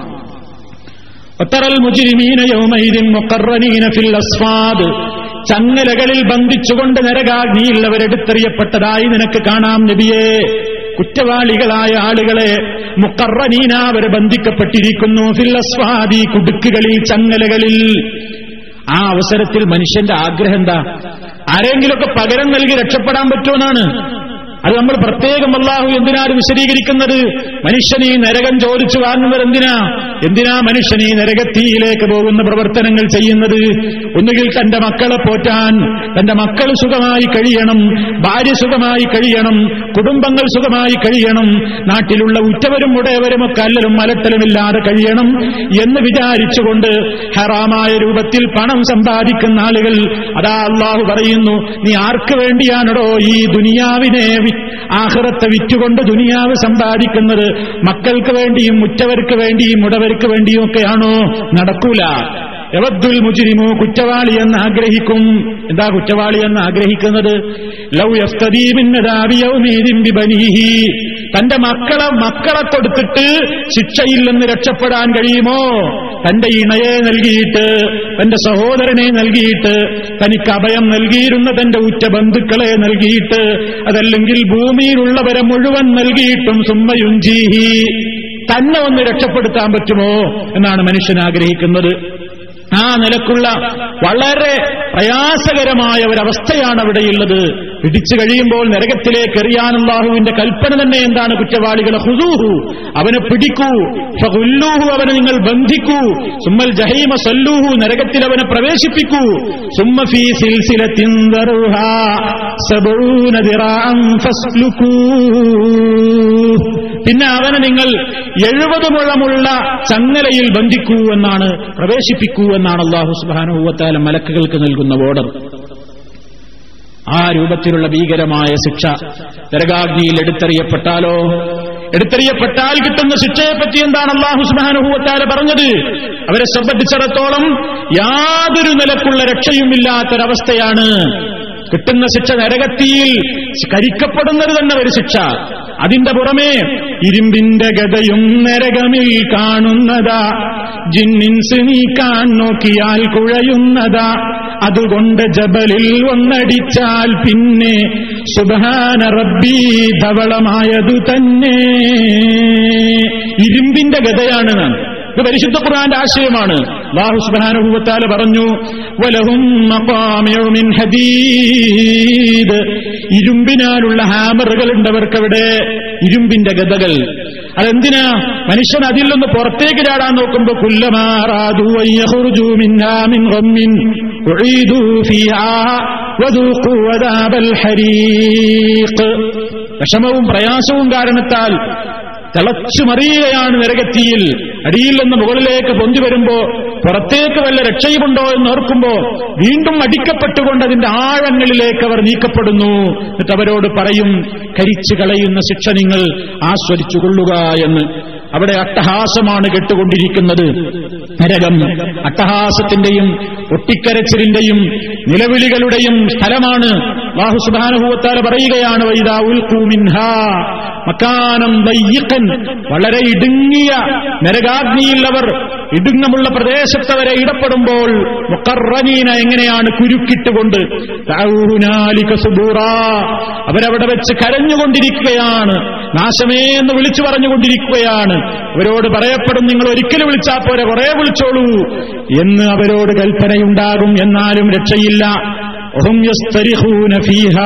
S1: വതറൽ മുജ്രിമീന യൗമഇദിൻ മുഖറനീന ഫിൽ അസ്ഫാദ്, ചങ്ങലകളിൽ ബന്ധിച്ചുകൊണ്ട് നരകാഗ്നിയിൽ അവരെടുത്തെറിയപ്പെട്ടതായി നിനക്ക് കാണാം നബിയേ. കുറ്റവാളികളായ ആളുകളെ മുഖറനീന, അവർ ബന്ധിക്കപ്പെട്ടിരിക്കുന്നു ഫിൽ അസ്ഫാദി, കുടുക്കുകളിൽ, ചങ്ങലകളിൽ. ആ അവസരത്തിൽ മനുഷ്യന്റെ ആഗ്രഹം എന്താ? ആരെങ്കിലുമൊക്കെ പകരം നൽകി രക്ഷപ്പെടാൻ പറ്റുമെന്നാണ്. അത് നമ്മൾ പ്രത്യേകം അല്ലാഹു എന്തിനാണ് വിശദീകരിക്കുന്നത്? മനുഷ്യൻ ഈ നരകം ചോദിച്ചു വാങ്ങുന്നത് എന്തിനാ? എന്തിനാ മനുഷ്യൻ ഈ നരകത്തീയിലേക്ക് പോകുന്ന പ്രവർത്തനങ്ങൾ ചെയ്യുന്നത്? ഒന്നുകിൽ തന്റെ മക്കളെ പോറ്റാൻ, തന്റെ മക്കൾ സുഖമായി കഴിയണം, ഭാര്യ സുഖമായി കഴിയണം, കുടുംബങ്ങൾ സുഖമായി കഴിയണം, നാട്ടിലുള്ള ഉറ്റവരും ഉടയവരുമൊക്കെ അല്ലലും മലട്ടലുമില്ലാതെ കഴിയണം എന്ന് വിചാരിച്ചുകൊണ്ട് ഹറാമായ രൂപത്തിൽ പണം സമ്പാദിക്കുന്ന ആളുകൾ, അതാ അല്ലാഹു പറയുന്നു, നീ ആർക്ക് വേണ്ടിയാണോ ഈ ദുനിയാവിനെ, ആഖിറത്തെ വിറ്റുകൊണ്ട് ദുനിയാവ് സമ്പാദിക്കുന്നത്? മക്കൾക്ക് വേണ്ടിയും ഉറ്റവർക്ക് വേണ്ടിയും ഉടവർക്ക് വേണ്ടിയും ഒക്കെയാണോ? നടക്കൂല. യവദ്ദുൽ മുജ്രിമു, കുറ്റവാളി എന്ന് ആഗ്രഹിക്കും. എന്താ കുറ്റവാളി എന്ന് ആഗ്രഹിക്കുന്നത്? ലൗ യഫ്തദീ മിൻ അദാബി യൗമീദിൻ ബിബനീഹി, തന്റെ മക്കളെ മക്കളെ കൊടുത്തിട്ട് ശിക്ഷയിൽ നിന്ന് രക്ഷപ്പെടാൻ കഴിയുമോ? തന്റെ ഇണയെ നൽകിയിട്ട്, തന്റെ സഹോദരനെ നൽകിയിട്ട്, തനിക്ക് അഭയം നൽകിയിരുന്ന തന്റെ ഉറ്റ ബന്ധുക്കളെ നൽകിയിട്ട്, അതല്ലെങ്കിൽ ഭൂമിയിലുള്ളവരെ മുഴുവൻ നൽകിയിട്ടും സുമ്മയുഞ്ചീഹി, തന്നെ ഒന്ന് രക്ഷപ്പെടുത്താൻ പറ്റുമോ എന്നാണ് മനുഷ്യൻ ആഗ്രഹിക്കുന്നത്. ആ നിലക്കുള്ള വളരെ പ്രയാസകരമായ ഒരവസ്ഥയാണ് അവിടെയുള്ളത്. പിടിച്ചു കഴിയുമ്പോൾ നരകത്തിലേക്ക് എറിയാൻ അല്ലാഹുവിന്റെ കൽപ്പന തന്നെ എന്താണ്? കുറ്റവാളികളെ ഖുദൂഹു, അവനെ പിടിക്കൂ, ഫഗുല്ലൂഹു, അവനെ നിങ്ങൾ ബന്ധിക്കൂ, സുമ്മൽ ജഹീമ സല്ലൂഹു, നരകത്തിൽ അവനെ പ്രവേശിപ്പിക്കൂ, സുമ്മ ഫീ സിൽസിലത്തിൻ ദറുഹാ സബഊന ദിറാഅൻ ഫസ്ലുകൂ, പിന്നെ അവനെ നിങ്ങൾ എഴുപത് മുഴമുള്ള ചങ്ങലയിൽ ബന്ധിക്കൂ എന്നാണ്, പ്രവേശിപ്പിക്കൂ എന്നാണ് അല്ലാഹു സുബ്ഹാനഹു വ തആല മലക്കുകൾക്ക് നൽകുന്ന ഓർഡർ. ആ രൂപത്തിലുള്ള ഭീകരമായ ശിക്ഷ നരകാഗ്നിയിൽ എടുത്തെറിയപ്പെട്ടാലോ, എടുത്തെറിയപ്പെട്ടാൽ കിട്ടുന്ന ശിക്ഷയെപ്പറ്റി എന്താണ് അല്ലാഹു സുബ്ഹാനഹു വ തആല പറഞ്ഞത്? അവരെ സംബന്ധിച്ചിടത്തോളം യാതൊരു നിലക്കുള്ള രക്ഷയുമില്ലാത്തൊരവസ്ഥയാണ്. കിട്ടുന്ന ശിക്ഷ നരകത്തിയിൽ കരിക്കപ്പെടുന്നത് തന്നെ ഒരു ശിക്ഷ. അതിന്റെ പുറമെ ഇരുമ്പിന്റെ ഗതയും നരകമിൽ കാണുന്നതാ, ജിന്നിൻസ് നീക്കാൻ നോക്കിയാൽ കുഴയുന്നതാ, അതുകൊണ്ട് ജബലിൽ ഒന്നടിച്ചാൽ പിന്നെ സുബ്ഹാന റബ്ബി ധവളമായതു തന്നെ. ഇരുമ്പിന്റെ ഗതയാണ് നാം. ഇത് പരിശുദ്ധ ഖുർആന്റെ ആശയമാണ്. അല്ലാഹു സുബ്ഹാനഹു വ തആല പറഞ്ഞു, വലഹും മഖാമിഉ മിൻ ഹദീദ്. ഇരുമ്പിനാലുള്ള ഹാമറുകൾ ഉണ്ടവർക്കവിടെ, ഇരുമ്പിന്റെ ഗതകൾ. അതെന്തിനാ? മനുഷ്യൻ അതിൽ നിന്ന് പുറത്തേക്ക് ചാടാൻ നോക്കുമ്പോ കുല്ലമാ റാദു അയ്യഖ്റുജു മിൻഹാ മിൻ ഗമ്മിൻ ഉഈദു ഫീഹാ വദൂഖു അദാബൽ ഹരീഖ്. വിഷമവും പ്രയാസവും കാരണത്താൽ തിളച്ചുമറിയുകയാണ് നരകത്തിയിൽ. അടിയിൽ നിന്ന് മുകളിലേക്ക് പൊന്തി വരുമ്പോ പുറത്തേക്ക് വല്ല രക്ഷയുമുണ്ടോ എന്ന് ഓർക്കുമ്പോ വീണ്ടും അടിക്കപ്പെട്ടുകൊണ്ട് അതിന്റെ ആഴങ്ങളിലേക്ക് അവർ നീക്കപ്പെടുന്നു. എന്നിട്ട് അവരോട് പറയും, കരിച്ചു കളയുന്ന ശിക്ഷ നിങ്ങൾ ആസ്വദിച്ചുകൊള്ളുക എന്ന്. അവിടെ അട്ടഹാസമാണ് കേട്ടുകൊണ്ടിരിക്കുന്നത്. നരകം അട്ടഹാസത്തിന്റെയും ഒട്ടിക്കരച്ചിലിന്റെയും നിലവിളികളുടെയും സ്ഥലമാണ്. അല്ലാഹു സുബ്ഹാനഹു വ തആല പറയുകയാണ്, വൈദാ ഉൽഖൂ മിൻഹാ മകാനം ദയ്യിഖൻ. വളരെ ഇടുങ്ങിയ നരകാഗ്നിയിൽ അവർ ഇടുങ്ങമുള്ള പ്രദേശത്തവരെ ഇടപെടുമ്പോൾ മുഖർറനീന, എങ്ങനെയാണ് കുരുക്കിട്ടുകൊണ്ട്, തഊനാലിക സുബൂറാ, അവരവിടെ വെച്ച് കരഞ്ഞുകൊണ്ടിരിക്കുകയാണ്, നാശമേ എന്ന് വിളിച്ചു പറഞ്ഞുകൊണ്ടിരിക്കുകയാണ്. അവരോട് പറയപ്പെടും, നിങ്ങൾ ഒരിക്കലും വിളിച്ചാൽ പോരെ, കുറെ വിളിച്ചോളൂ എന്ന് അവരോട് കൽപ്പനയുണ്ടാകും. എന്നാലും രക്ഷയില്ല. ഹും യസ്തരിഖൂന ഫീഹാ,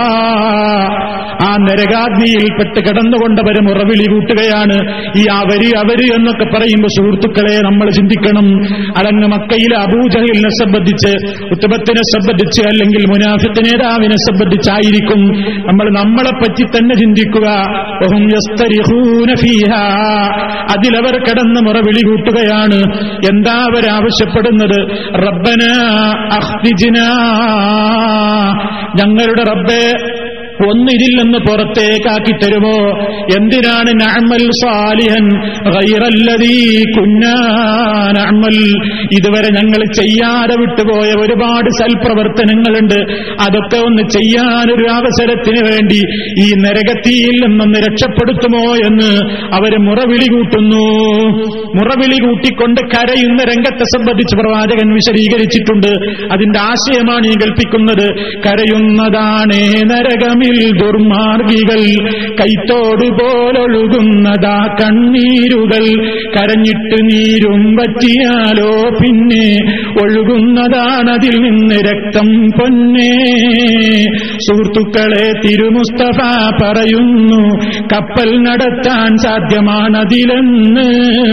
S1: ആ നരകാഗ്നിയിൽപ്പെട്ട് കിടന്നുകൊണ്ടവർ മുറവിളി കൂട്ടുകയാണ്. ഈ അവര് അവര് എന്നൊക്കെ പറയുമ്പോൾ സുഹൃത്തുക്കളെ നമ്മൾ ചിന്തിക്കണം. അതങ്ങ് മക്കയിലെ അബൂജഹലിനെ സംബന്ധിച്ച്, ഉത്ബത്തിനെ സംബന്ധിച്ച്, അല്ലെങ്കിൽ മുനാഫിഖ് നേതാവിനെ സംബന്ധിച്ചായിരിക്കും. നമ്മൾ നമ്മളെപ്പറ്റി തന്നെ ചിന്തിക്കുക. ഹും യസ്തരിഖൂന ഫീഹാ, അതിലവർ കിടന്ന് മുറവിളി കൂട്ടുകയാണ്. എന്താ അവരാവശ്യപ്പെടുന്നത്? റബ്ബനാ അഖ്രിജ്നാ, ഞങ്ങളുടെ റബ്ബേ ഒന്ന് ഇതിൽ നിന്ന് പുറത്തേക്കാക്കി തരുമോ? എന്തിനാണ്? നഅമൽ സാലിഹൻ ഗൈറല്ലദീ കുന്നാ നഅമൽ, ഇതുവരെ ഞങ്ങൾ ചെയ്യാതെ വിട്ടുപോയ ഒരുപാട് സൽപ്രവർത്തനങ്ങളുണ്ട്, അതൊക്കെ ഒന്ന് ചെയ്യാനൊരു അവസരത്തിന് വേണ്ടി ഈ നരകത്തിയിൽ നിന്നൊന്ന് രക്ഷപ്പെടുത്തുമോ എന്ന് അവർ മുറവിളി കൂട്ടുന്നു. മുറവിളി കൂട്ടിക്കൊണ്ട് കരയുന്ന രംഗത്തെ സംബന്ധിച്ച് പ്രവാചകൻ വിശദീകരിച്ചിട്ടുണ്ട്. അതിന്റെ ആശയമാണ് ഈ കൽപ്പിക്കുന്നത്. കരയുന്നതാണേ നരകമി ദുർമാർഗികൾ, കൈത്തോട് പോലൊഴുകുന്നതാ കണ്ണീരുകൾ, കരഞ്ഞിട്ട് നീരും പറ്റിയാലോ പിന്നെ ഒഴുകുന്നതാണതിൽ നിന്ന് രക്തം പൊന്നേ. സുഹൃത്തുക്കളെ, തിരുമുസ്തഫ പറയുന്നു, കപ്പൽ നടത്താൻ സാധ്യമാണതിലെന്ന്.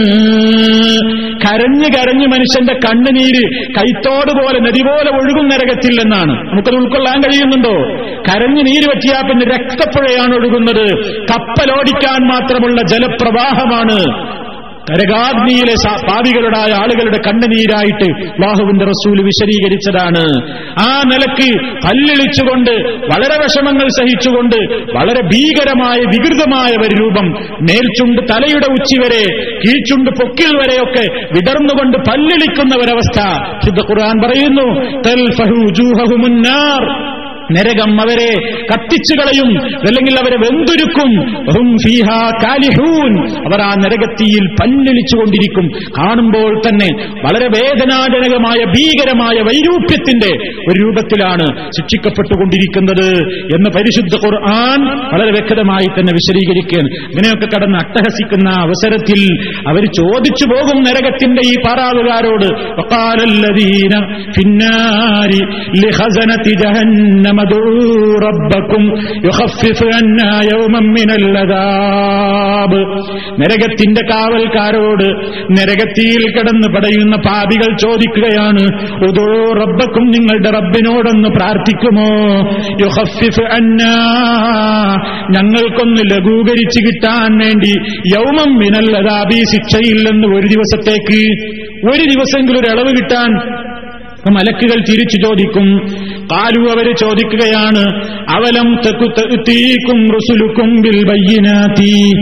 S1: കരഞ്ഞു കരഞ്ഞു മനുഷ്യന്റെ കണ്ണുനീര് കൈത്തോട് പോലെ നദി പോലെ ഒഴുകും നരകത്തില്ലെന്നാണ്. നമുക്കത് ഉൾക്കൊള്ളാൻ കഴിയുന്നുണ്ടോ? കരഞ്ഞു നീര് പറ്റിയാൽ പിന്നെ രക്തപ്പുഴയാണ് ഒഴുകുന്നത്. കപ്പലോടിക്കാൻ മാത്രമുള്ള ജലപ്രവാഹമാണ്. നരകാഗ്നിയിലെ പാപികളുടായ ആളുകളുടെ കണ്ണുനീരായിട്ട് അല്ലാഹുവിന്റെ റസൂൽ വിശദീകരിച്ചതാണ്. ആ നിലക്ക് കല്ലിളിച്ചുകൊണ്ട്, വളരെ വിഷമങ്ങൾ സഹിച്ചുകൊണ്ട്, വളരെ ഭീകരമായ വികൃതമായ ഒരു രൂപം, മേൽചുണ്ട് തലയുടെ ഉച്ചി വരെ, കീഴ്ചുണ്ട് പൊക്കിൽ വരെയൊക്കെ വിടർന്നുകൊണ്ട് പല്ലിളിക്കുന്ന ഒരവസ്ഥ ശുദ്ധ ഖുർആൻ പറയുന്നു. തൽഫഹു വജൂഹഹുമുൻ നാർ, നരകം അവരെ കത്തിച്ചു കളയും, അല്ലെങ്കിൽ അവരെ വെന്തുരുക്കും. ഹും ഫീഹാ കാലിഹൂൻ, അവർ ആ നരകത്തിയിൽ പല്ലിളിച്ചുകൊണ്ടിരിക്കും. കാണുമ്പോൾ തന്നെ വളരെ വേദനാജനകമായ ഭീകരമായ വൈരൂപ്യത്തിന്റെ ഒരു രൂപത്തിലാണ് ശിക്ഷിക്കപ്പെട്ടുകൊണ്ടിരിക്കുന്നത് എന്ന് പരിശുദ്ധ ഖുർആൻ വളരെ വ്യക്തമായി തന്നെ വിശദീകരിക്കുകയാണ്. ഇങ്ങനെയൊക്കെ കടന്ന് അട്ടഹസിക്കുന്ന അവസരത്തിൽ അവർ ചോദിച്ചു പോകും നരകത്തിന്റെ ഈ പാറാവുകാരോട്, വഖാലല്ലദീന ഫിന്നാരി ലിഖസനതി ജഹന്നമ റബ്ബക്കും യുഖഫിഫ് അന്നാ യൗമൻ മിനൽ അദാബ്. നരകത്തിന്റെ കാവൽക്കാരോട്, നരകത്തിയിൽ കിടന്ന് പടയുന്ന പാപികൾ ചോദിക്കുകയാണ്, ഉദൂ റബ്ബക്കും, നിങ്ങളുടെ റബ്ബിനോടൊന്ന് പ്രാർത്ഥിക്കുമോ? യുഖഫിഫ് അന്നാ, ഞങ്ങൾക്കൊന്ന് ലഘൂകരിച്ച് കിട്ടാൻ വേണ്ടി, യൗമൻ മിനൽ അദാബ്, ശിക്ഷയിൽ നിന്ന് ഒരു ദിവസത്തേക്ക്, ഒരു ദിവസമെങ്കിലും ഒരു ഇളവ് കിട്ടാൻ. മലക്കുകൾ തിരിച്ചു ചോദിക്കും. ഖാലു, അവര് ചോദിക്കുകയാണ്, അവലം തകുതീകും റുസുലുക്കും ബിൽ ബയ്യിനാതി,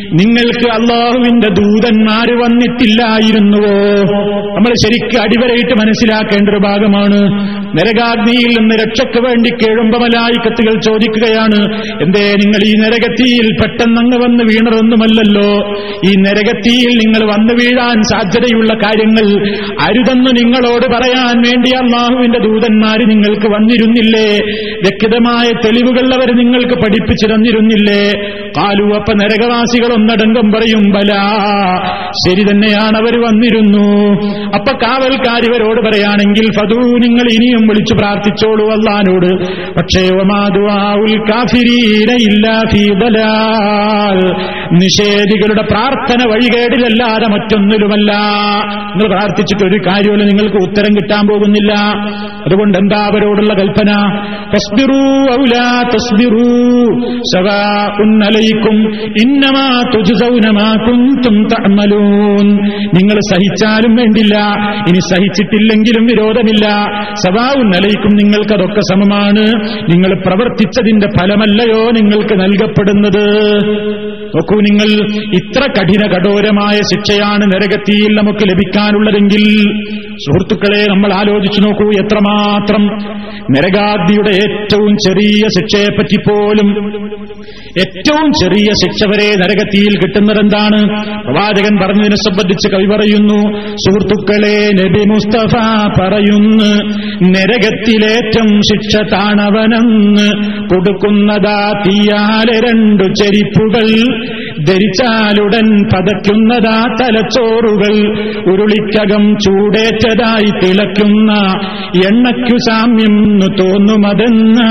S1: നിങ്ങൾക്ക് അല്ലാഹുവിന്റെ ദൂതന്മാര് വന്നിട്ടില്ലായിരുന്നുവോ? നമ്മൾ ശരിക്ക് അടിവരയിട്ട് മനസ്സിലാക്കേണ്ട ഒരു ഭാഗമാണ്. നരകാഗ്നിയിൽ നിന്ന് രക്ഷയ്ക്ക് വേണ്ടി കേഴുമ്പ മലായിക്കത്തുകൾ ചോദിക്കുകയാണ്, എന്തേ നിങ്ങൾ ഈ നരകത്തിയിൽ പെട്ടെന്നങ്ങ് വന്ന് വീണതൊന്നുമല്ലല്ലോ. ഈ നരകത്തിയിൽ നിങ്ങൾ വന്നു വീഴാൻ സാധ്യതയുള്ള കാര്യങ്ങൾ അരുതെന്ന് നിങ്ങളോട് പറയാൻ വേണ്ടി അല്ലാഹുവിന്റെ ദൂതന്മാര് നിങ്ങൾക്ക് വന്നിരുന്നില്ലേ? വ്യക്തമായ തെളിവുകൾ അവർ നിങ്ങൾക്ക് പഠിപ്പിച്ചു തന്നിരുന്നില്ലേ? കാലു, അപ്പ നരകവാസികൾ ഒന്നടങ്കം പറയും, ബലാ, ശരി തന്നെയാണ്, അവർ വന്നിരുന്നു. അപ്പൊ കാവൽക്കാരിവരോട് പറയുകയാണെങ്കിൽ, ഫദൂ, നിങ്ങൾ ഇനിയും വിളിച്ചു പ്രാർത്ഥിച്ചോളൂ അല്ലാഹുവോട്. പക്ഷേ വമാ ദുആഉൽ കാഫിരീന ഇല്ലാ ഫീ ദലാൽ, നിഷേധികളുടെ പ്രാർത്ഥന വഴികേടിലല്ലാതെ മറ്റൊന്നിലുമല്ല. നിങ്ങൾ പ്രാർത്ഥിച്ചിട്ട് ഒരു കാര്യമില്ല, നിങ്ങൾക്ക് ഉത്തരം കിട്ടാൻ പോകുന്നില്ല. അതുകൊണ്ട് എന്താ അവരോടുള്ള കൽപ്പന? ഫസ്ബിറൂ ഔ ലാ തസ്ബിറൂ സവാഉൻ അലൈക്കും ഇന്നമാ തുജ്സൗന മാ കുൻതും തഅമലൂൻ. നിങ്ങൾ സഹിച്ചാലും വേണ്ടില്ല, ഇനി സഹിച്ചിട്ടില്ലെങ്കിലും വിരോധമില്ല. സവാഉൻ അലൈക്കും, നിങ്ങൾക്കതൊക്കെ സമമാണ്. നിങ്ങൾ പ്രവർത്തിച്ചതിന്റെ ഫലമല്ലയോ നിങ്ങൾക്ക് നൽകപ്പെടുന്നത്. നോക്കൂ, നിങ്ങൾ ഇത്ര കഠിന കഠോരമായ ശിക്ഷയാണ് നരകത്തിയിൽ നമുക്ക് ലഭിക്കാനുള്ളതെങ്കിൽ, സുഹൃത്തുക്കളെ, നമ്മൾ ആലോചിച്ചു നോക്കൂ, എത്രമാത്രം നരകാഗ്നിയുടെ ഏറ്റവും ചെറിയ ശിക്ഷയെപ്പറ്റി പോലും, ഏറ്റവും ചെറിയ ശിക്ഷ വരെ നരകത്തിയിൽ കിട്ടുന്നതെന്താണ്? പ്രവാചകൻ പറഞ്ഞതിനെ സംബന്ധിച്ച് കവി പറയുന്നു, സുഹൃത്തുക്കളെ, നബി മുസ്തഫ പറയുന്നു, നരകത്തിലേറ്റം ശിക്ഷ താണവനെന്ന് കൊടുക്കുന്നതാ തീയാലെ രണ്ടു ചെരിപ്പുകൾ, ധരിച്ചാലുടൻ പതയ്ക്കുന്നതാ തലച്ചോറുകൾ, ഉരുളിക്കകം ചൂടേറ്റതായി തിളയ്ക്കുന്ന എണ്ണയ്ക്കു സാമ്യം തോന്നുമതെന്ന.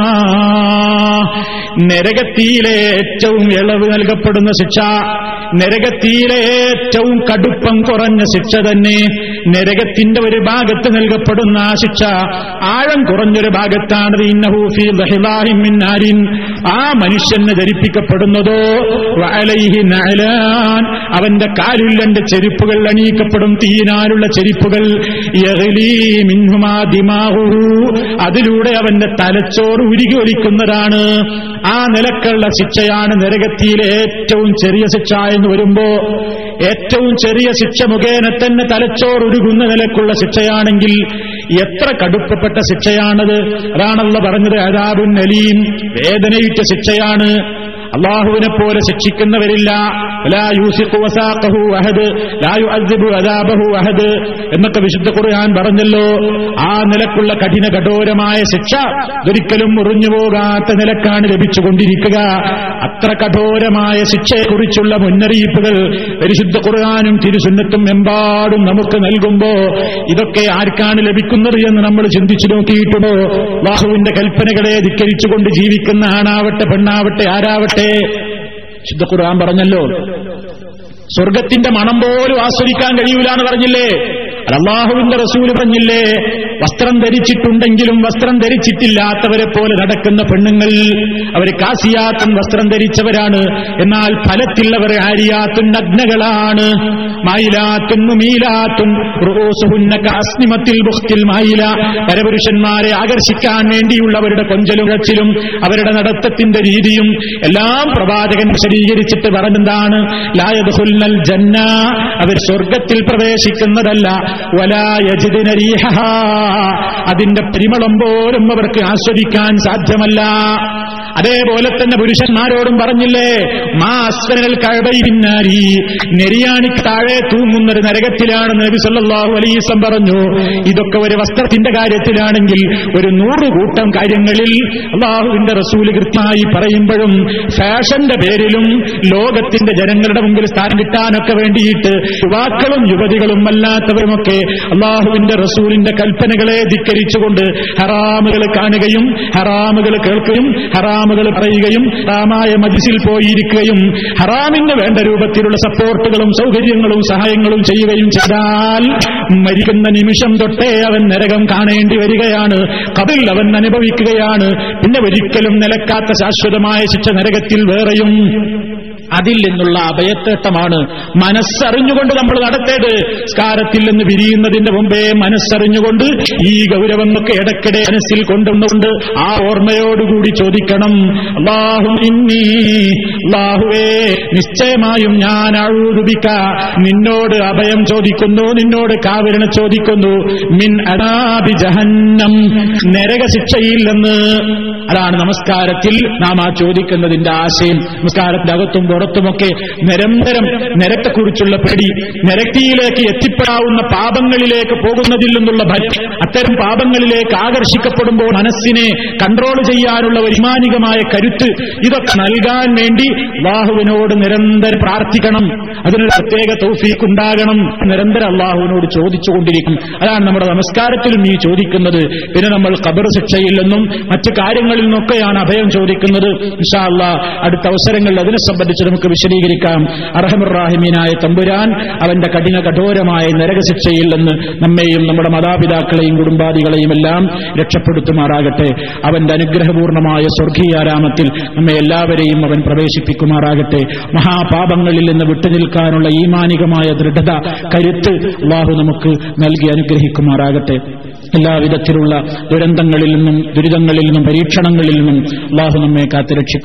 S1: നരകത്തിയിലെ ഏറ്റവും ഇളവ് നൽകപ്പെടുന്ന ശിക്ഷ, നരകത്തിയിലെ ഏറ്റവും കടുപ്പം കുറഞ്ഞ ശിക്ഷ തന്നെ, നരകത്തിന്റെ ഒരു ഭാഗത്ത് നൽകപ്പെടുന്ന ആ ശിക്ഷ ആഴം കുറഞ്ഞൊരു ഭാഗത്താണ്. ഇന്നഹു ഫീ ദഹിലാഹിൻ മിൻ നാരിൻ, ആ മനുഷ്യന് ധരിപ്പിക്കപ്പെടുന്നതോ വഅലൈഹി നഅലാൻ, അവന്റെ കാലിൽ രണ്ട് ചെരുപ്പുകൾ അണിയിക്കപ്പെടും, തീനാലുള്ള ചെരുപ്പുകൾ. യഗ്ലീ മിൻഹുമാ ദിമാഉഹു, അതിലൂടെ അവന്റെ തലച്ചോറ് ഉരുകി ഒലിക്കുന്നതാണ്. ആ നിലക്കുള്ള ശിക്ഷയാണ് നരകത്തിയിലെ ഏറ്റവും ചെറിയ ശിക്ഷ എന്ന് വരുമ്പോ, ഏറ്റവും ചെറിയ ശിക്ഷ മുഖേന തന്നെ തലച്ചോറ് ഉരുകുന്ന നിലക്കുള്ള ശിക്ഷയാണെങ്കിൽ എത്ര കടുപ്പപ്പെട്ട ശിക്ഷയാണത്. അതാണല്ലോ പറഞ്ഞത്, അദാബുൻ അലീം, വേദനയിട്ട ശിക്ഷയാണ്. അല്ലാഹുവിനെ പോലെ ശിക്ഷിക്കുന്നവരില്ല. ലാ യൂസിഖു വസാഖഹു അഹദ് ലാ യുഅദ്ദിബു അദാബഹു അഹദ് എന്നൊക്കെ വിശുദ്ധ ഖുർആൻ പറഞ്ഞല്ലോ. ആ നിലക്കുള്ള കഠിന കഠോരമായ ശിക്ഷ ഒരിക്കലും മുറിഞ്ഞു പോകാത്ത നിലക്കാണ് ലഭിച്ചുകൊണ്ടിരിക്കുക. അത്ര കഠോരമായ ശിക്ഷയെക്കുറിച്ചുള്ള മുന്നറിയിപ്പുകൾ പരിശുദ്ധ ഖുർആനും തിരുസുന്നത്തും എമ്പാടും നമുക്ക് നൽകുമ്പോ ഇതൊക്കെ ആർക്കാണ് ലഭിക്കുന്നത് എന്ന് നമ്മൾ ചിന്തിച്ചു നോക്കിയിട്ടുണ്ടോ? അല്ലാഹുവിന്റെ കൽപ്പനകളെ ധിക്കരിച്ചുകൊണ്ട് ജീവിക്കുന്ന ആണാവട്ടെ പെണ്ണാവട്ടെ ആരാവട്ടെ, ശുദ്ധ ഖുർആൻ പറഞ്ഞല്ലോ, സ്വർഗത്തിന്റെ മണം പോലും ആസ്വദിക്കാൻ കഴിയൂല എന്ന് പറഞ്ഞില്ലേ? അല്ലാഹുവിന്റെ റസൂല് പറഞ്ഞില്ലേ, വസ്ത്രം ധരിച്ചിട്ടുണ്ടെങ്കിലും വസ്ത്രം ധരിച്ചിട്ടില്ലാത്തവരെ പോലെ നടക്കുന്ന പെണ്ണുങ്ങൾ അവർ കാസിയാത്തും വസ്ത്രം ധരിച്ചവരാണ്, എന്നാൽ ഫലത്തിൽ അവർ ആരിയാത്തും നഗ്നകളാണ്. മായിലാത്തും മുമീലാത്തും റൂസുഹുന്ന കഅസ്നിമത്തിൽ ബുഖ്തിൽ മായില, പരപുരുഷന്മാരെ ആകർഷിക്കാൻ വേണ്ടിയുള്ളവരുടെ കൊഞ്ചലും കച്ചിലും അവരുടെ നടത്തത്തിന്റെ രീതിയും എല്ലാം പ്രവാചകൻ വിശദീകരിച്ചിട്ട് പറഞ്ഞെന്താണ്? ലാ യദ്ഖുൽനൽ ജന്ന, അവർ സ്വർഗത്തിൽ പ്രവേശിക്കുന്നതല്ല. വലാ യജിദുന റീഹഹാ, അതിന്റെ പരിമളം പോലും അവർക്ക് ആസ്വദിക്കാൻ സാധ്യമല്ല. അതേപോലെ തന്നെ പുരുഷന്മാരോടും പറഞ്ഞില്ലേ, മാ അസ്ഫലൽ കഅബൈൻ നാരി, നെരിയാണിക്ക് താഴെ തൂങ്ങുന്നൊരു നരകത്തിലാണ് നബി സല്ലല്ലാഹു അലൈഹി വസല്ലം പറഞ്ഞു. ഇതൊക്കെ ഒരു വസ്ത്രത്തിന്റെ കാര്യത്തിലാണെങ്കിൽ ഒരു നൂറ് കൂട്ടം കാര്യങ്ങളിൽ അല്ലാഹുവിന്റെ റസൂൽ കൃത്യമായി പറയുമ്പോഴും ഫാഷന്റെ പേരിലും ലോകത്തിന്റെ ജനങ്ങളുടെ മുമ്പിൽ സ്ഥാനം കിട്ടാനൊക്കെ വേണ്ടിയിട്ട് യുവാക്കളും യുവതികളും അല്ലാത്തവരുമൊക്കെ അല്ലാഹുവിന്റെ റസൂലിന്റെ കൽപ്പനകളെ ധിക്കരിച്ചുകൊണ്ട് ഹറാമുകൾ കാണുകയും ഹറാമുകൾ കേൾക്കുകയും ഹറാമുകൾ പറയുകയും ഹറാമായ മജ്ലിസിൽ പോയിരിക്കുകയും ഹറാമിന് വേണ്ട രൂപത്തിലുള്ള സപ്പോർട്ടുകളും സൗകര്യങ്ങളും സഹായങ്ങളും ചെയ്യുകയും ചെയ്താൽ മരിക്കുന്ന നിമിഷം തൊട്ടേ അവൻ നരകം കാണേണ്ടി വരികയാണ്, ഖബറിൽ അവൻ അനുഭവിക്കുകയാണ്. പിന്നെ ഒരിക്കലും നിലക്കാത്ത ശാശ്വതമായ ശിക്ഷ നരകത്തിൽ വേറെയും. അതിൽ നിന്നുള്ള അഭയത്തേട്ടമാണ് മനസ്സറിഞ്ഞുകൊണ്ട് നമ്മൾ നടത്തേണ്ടത്. സ്കാരത്തിൽ നിന്ന് പിരിയുന്നതിന്റെ മുമ്പേ മനസ്സറിഞ്ഞുകൊണ്ട് ഈ ഗൗരവങ്ങളൊക്കെ ഇടയ്ക്കിടെ മനസ്സിൽ കൊണ്ടുവന്നുകൊണ്ട് ആ ഓർമ്മയോടുകൂടി ചോദിക്കണം, അല്ലാഹു ഇന്നി, അല്ലാഹുവേ നിശ്ചയമായും ഞാൻ അഊദു ബിക, നിന്നോട് അഭയം ചോദിക്കുന്നു, നിന്നോട് കാവരണ ചോദിക്കുന്നു, മിൻ അദാബി ജഹന്നം, നരകശിക്ഷയിൽ നിന്ന്. അതാണ് നമസ്കാരത്തിൽ നാം ആ ചോദിക്കുന്നതിന്റെ ആശയം. നമസ്കാരത്തിന്റെ അകത്തും പുറത്തുമൊക്കെ നിരന്തരം നരകത്തെക്കുറിച്ചുള്ള പേടി, നരകത്തിയിലേക്ക് എത്തിപ്പെടാവുന്ന പാപങ്ങളിലേക്ക് പോകുന്നതിൽ നിന്നുള്ള ഭയം, അത്തരം പാപങ്ങളിലേക്ക് ആകർഷിക്കപ്പെടുമ്പോൾ മനസ്സിനെ കൺട്രോൾ ചെയ്യാനുള്ള ഒരു ഈമാനികമായ കരുത്ത്, ഇതൊക്കെ നൽകാൻ വേണ്ടി അല്ലാഹുവിനോട് നിരന്തരം പ്രാർത്ഥിക്കണം. അതിനൊരു പ്രത്യേക തൗഫീഖ് ഉണ്ടാകണം. നിരന്തരം അല്ലാഹുവിനോട് ചോദിച്ചുകൊണ്ടിരിക്കും. അതാണ് നമ്മുടെ നമസ്കാരത്തിലും ഈ ചോദിക്കുന്നത്. പിന്നെ നമ്മൾ ഖബർ ശിക്ഷയിൽ നിന്നും മറ്റു കാര്യങ്ങളിൽ നിന്നൊക്കെയാണ് അഭയം ചോദിക്കുന്നത്. ഇൻഷാ അല്ലാഹ് അടുത്ത അവസരങ്ങളിൽ അതിനെ സംബന്ധിച്ച് നമുക്ക് വിശദീകരിക്കാം. അർഹമർ റഹീമീനായ തമ്പുരാൻ അവന്റെ കഠിന കഠോരമായ നരകശിക്ഷയിൽ നിന്ന് നമ്മെയും നമ്മുടെ മാതാപിതാക്കളെയും കുടുംബാദികളെയും എല്ലാം രക്ഷപ്പെടുത്തുമാറാകട്ടെ. അവന്റെ അനുഗ്രഹപൂർണമായ സ്വർഗീയാരാമത്തിൽ നമ്മെ എല്ലാവരെയും അവൻ പ്രവേശിപ്പിക്കുമാറാകട്ടെ. മഹാപാപങ്ങളിൽ നിന്ന് വിട്ടുനിൽക്കാനുള്ള ഈമാനികമായ ദൃഢത, കരുത്ത് അല്ലാഹു നമുക്ക് നൽകി അനുഗ്രഹിക്കുമാറാകട്ടെ. എല്ലാവിധത്തിലുള്ള ദുരന്തങ്ങളിൽ നിന്നും ദുരിതങ്ങളിൽ നിന്നും പരീക്ഷണങ്ങളിൽ നിന്നും അല്ലാഹു നമ്മെ കാത്തുരക്ഷിക്കും.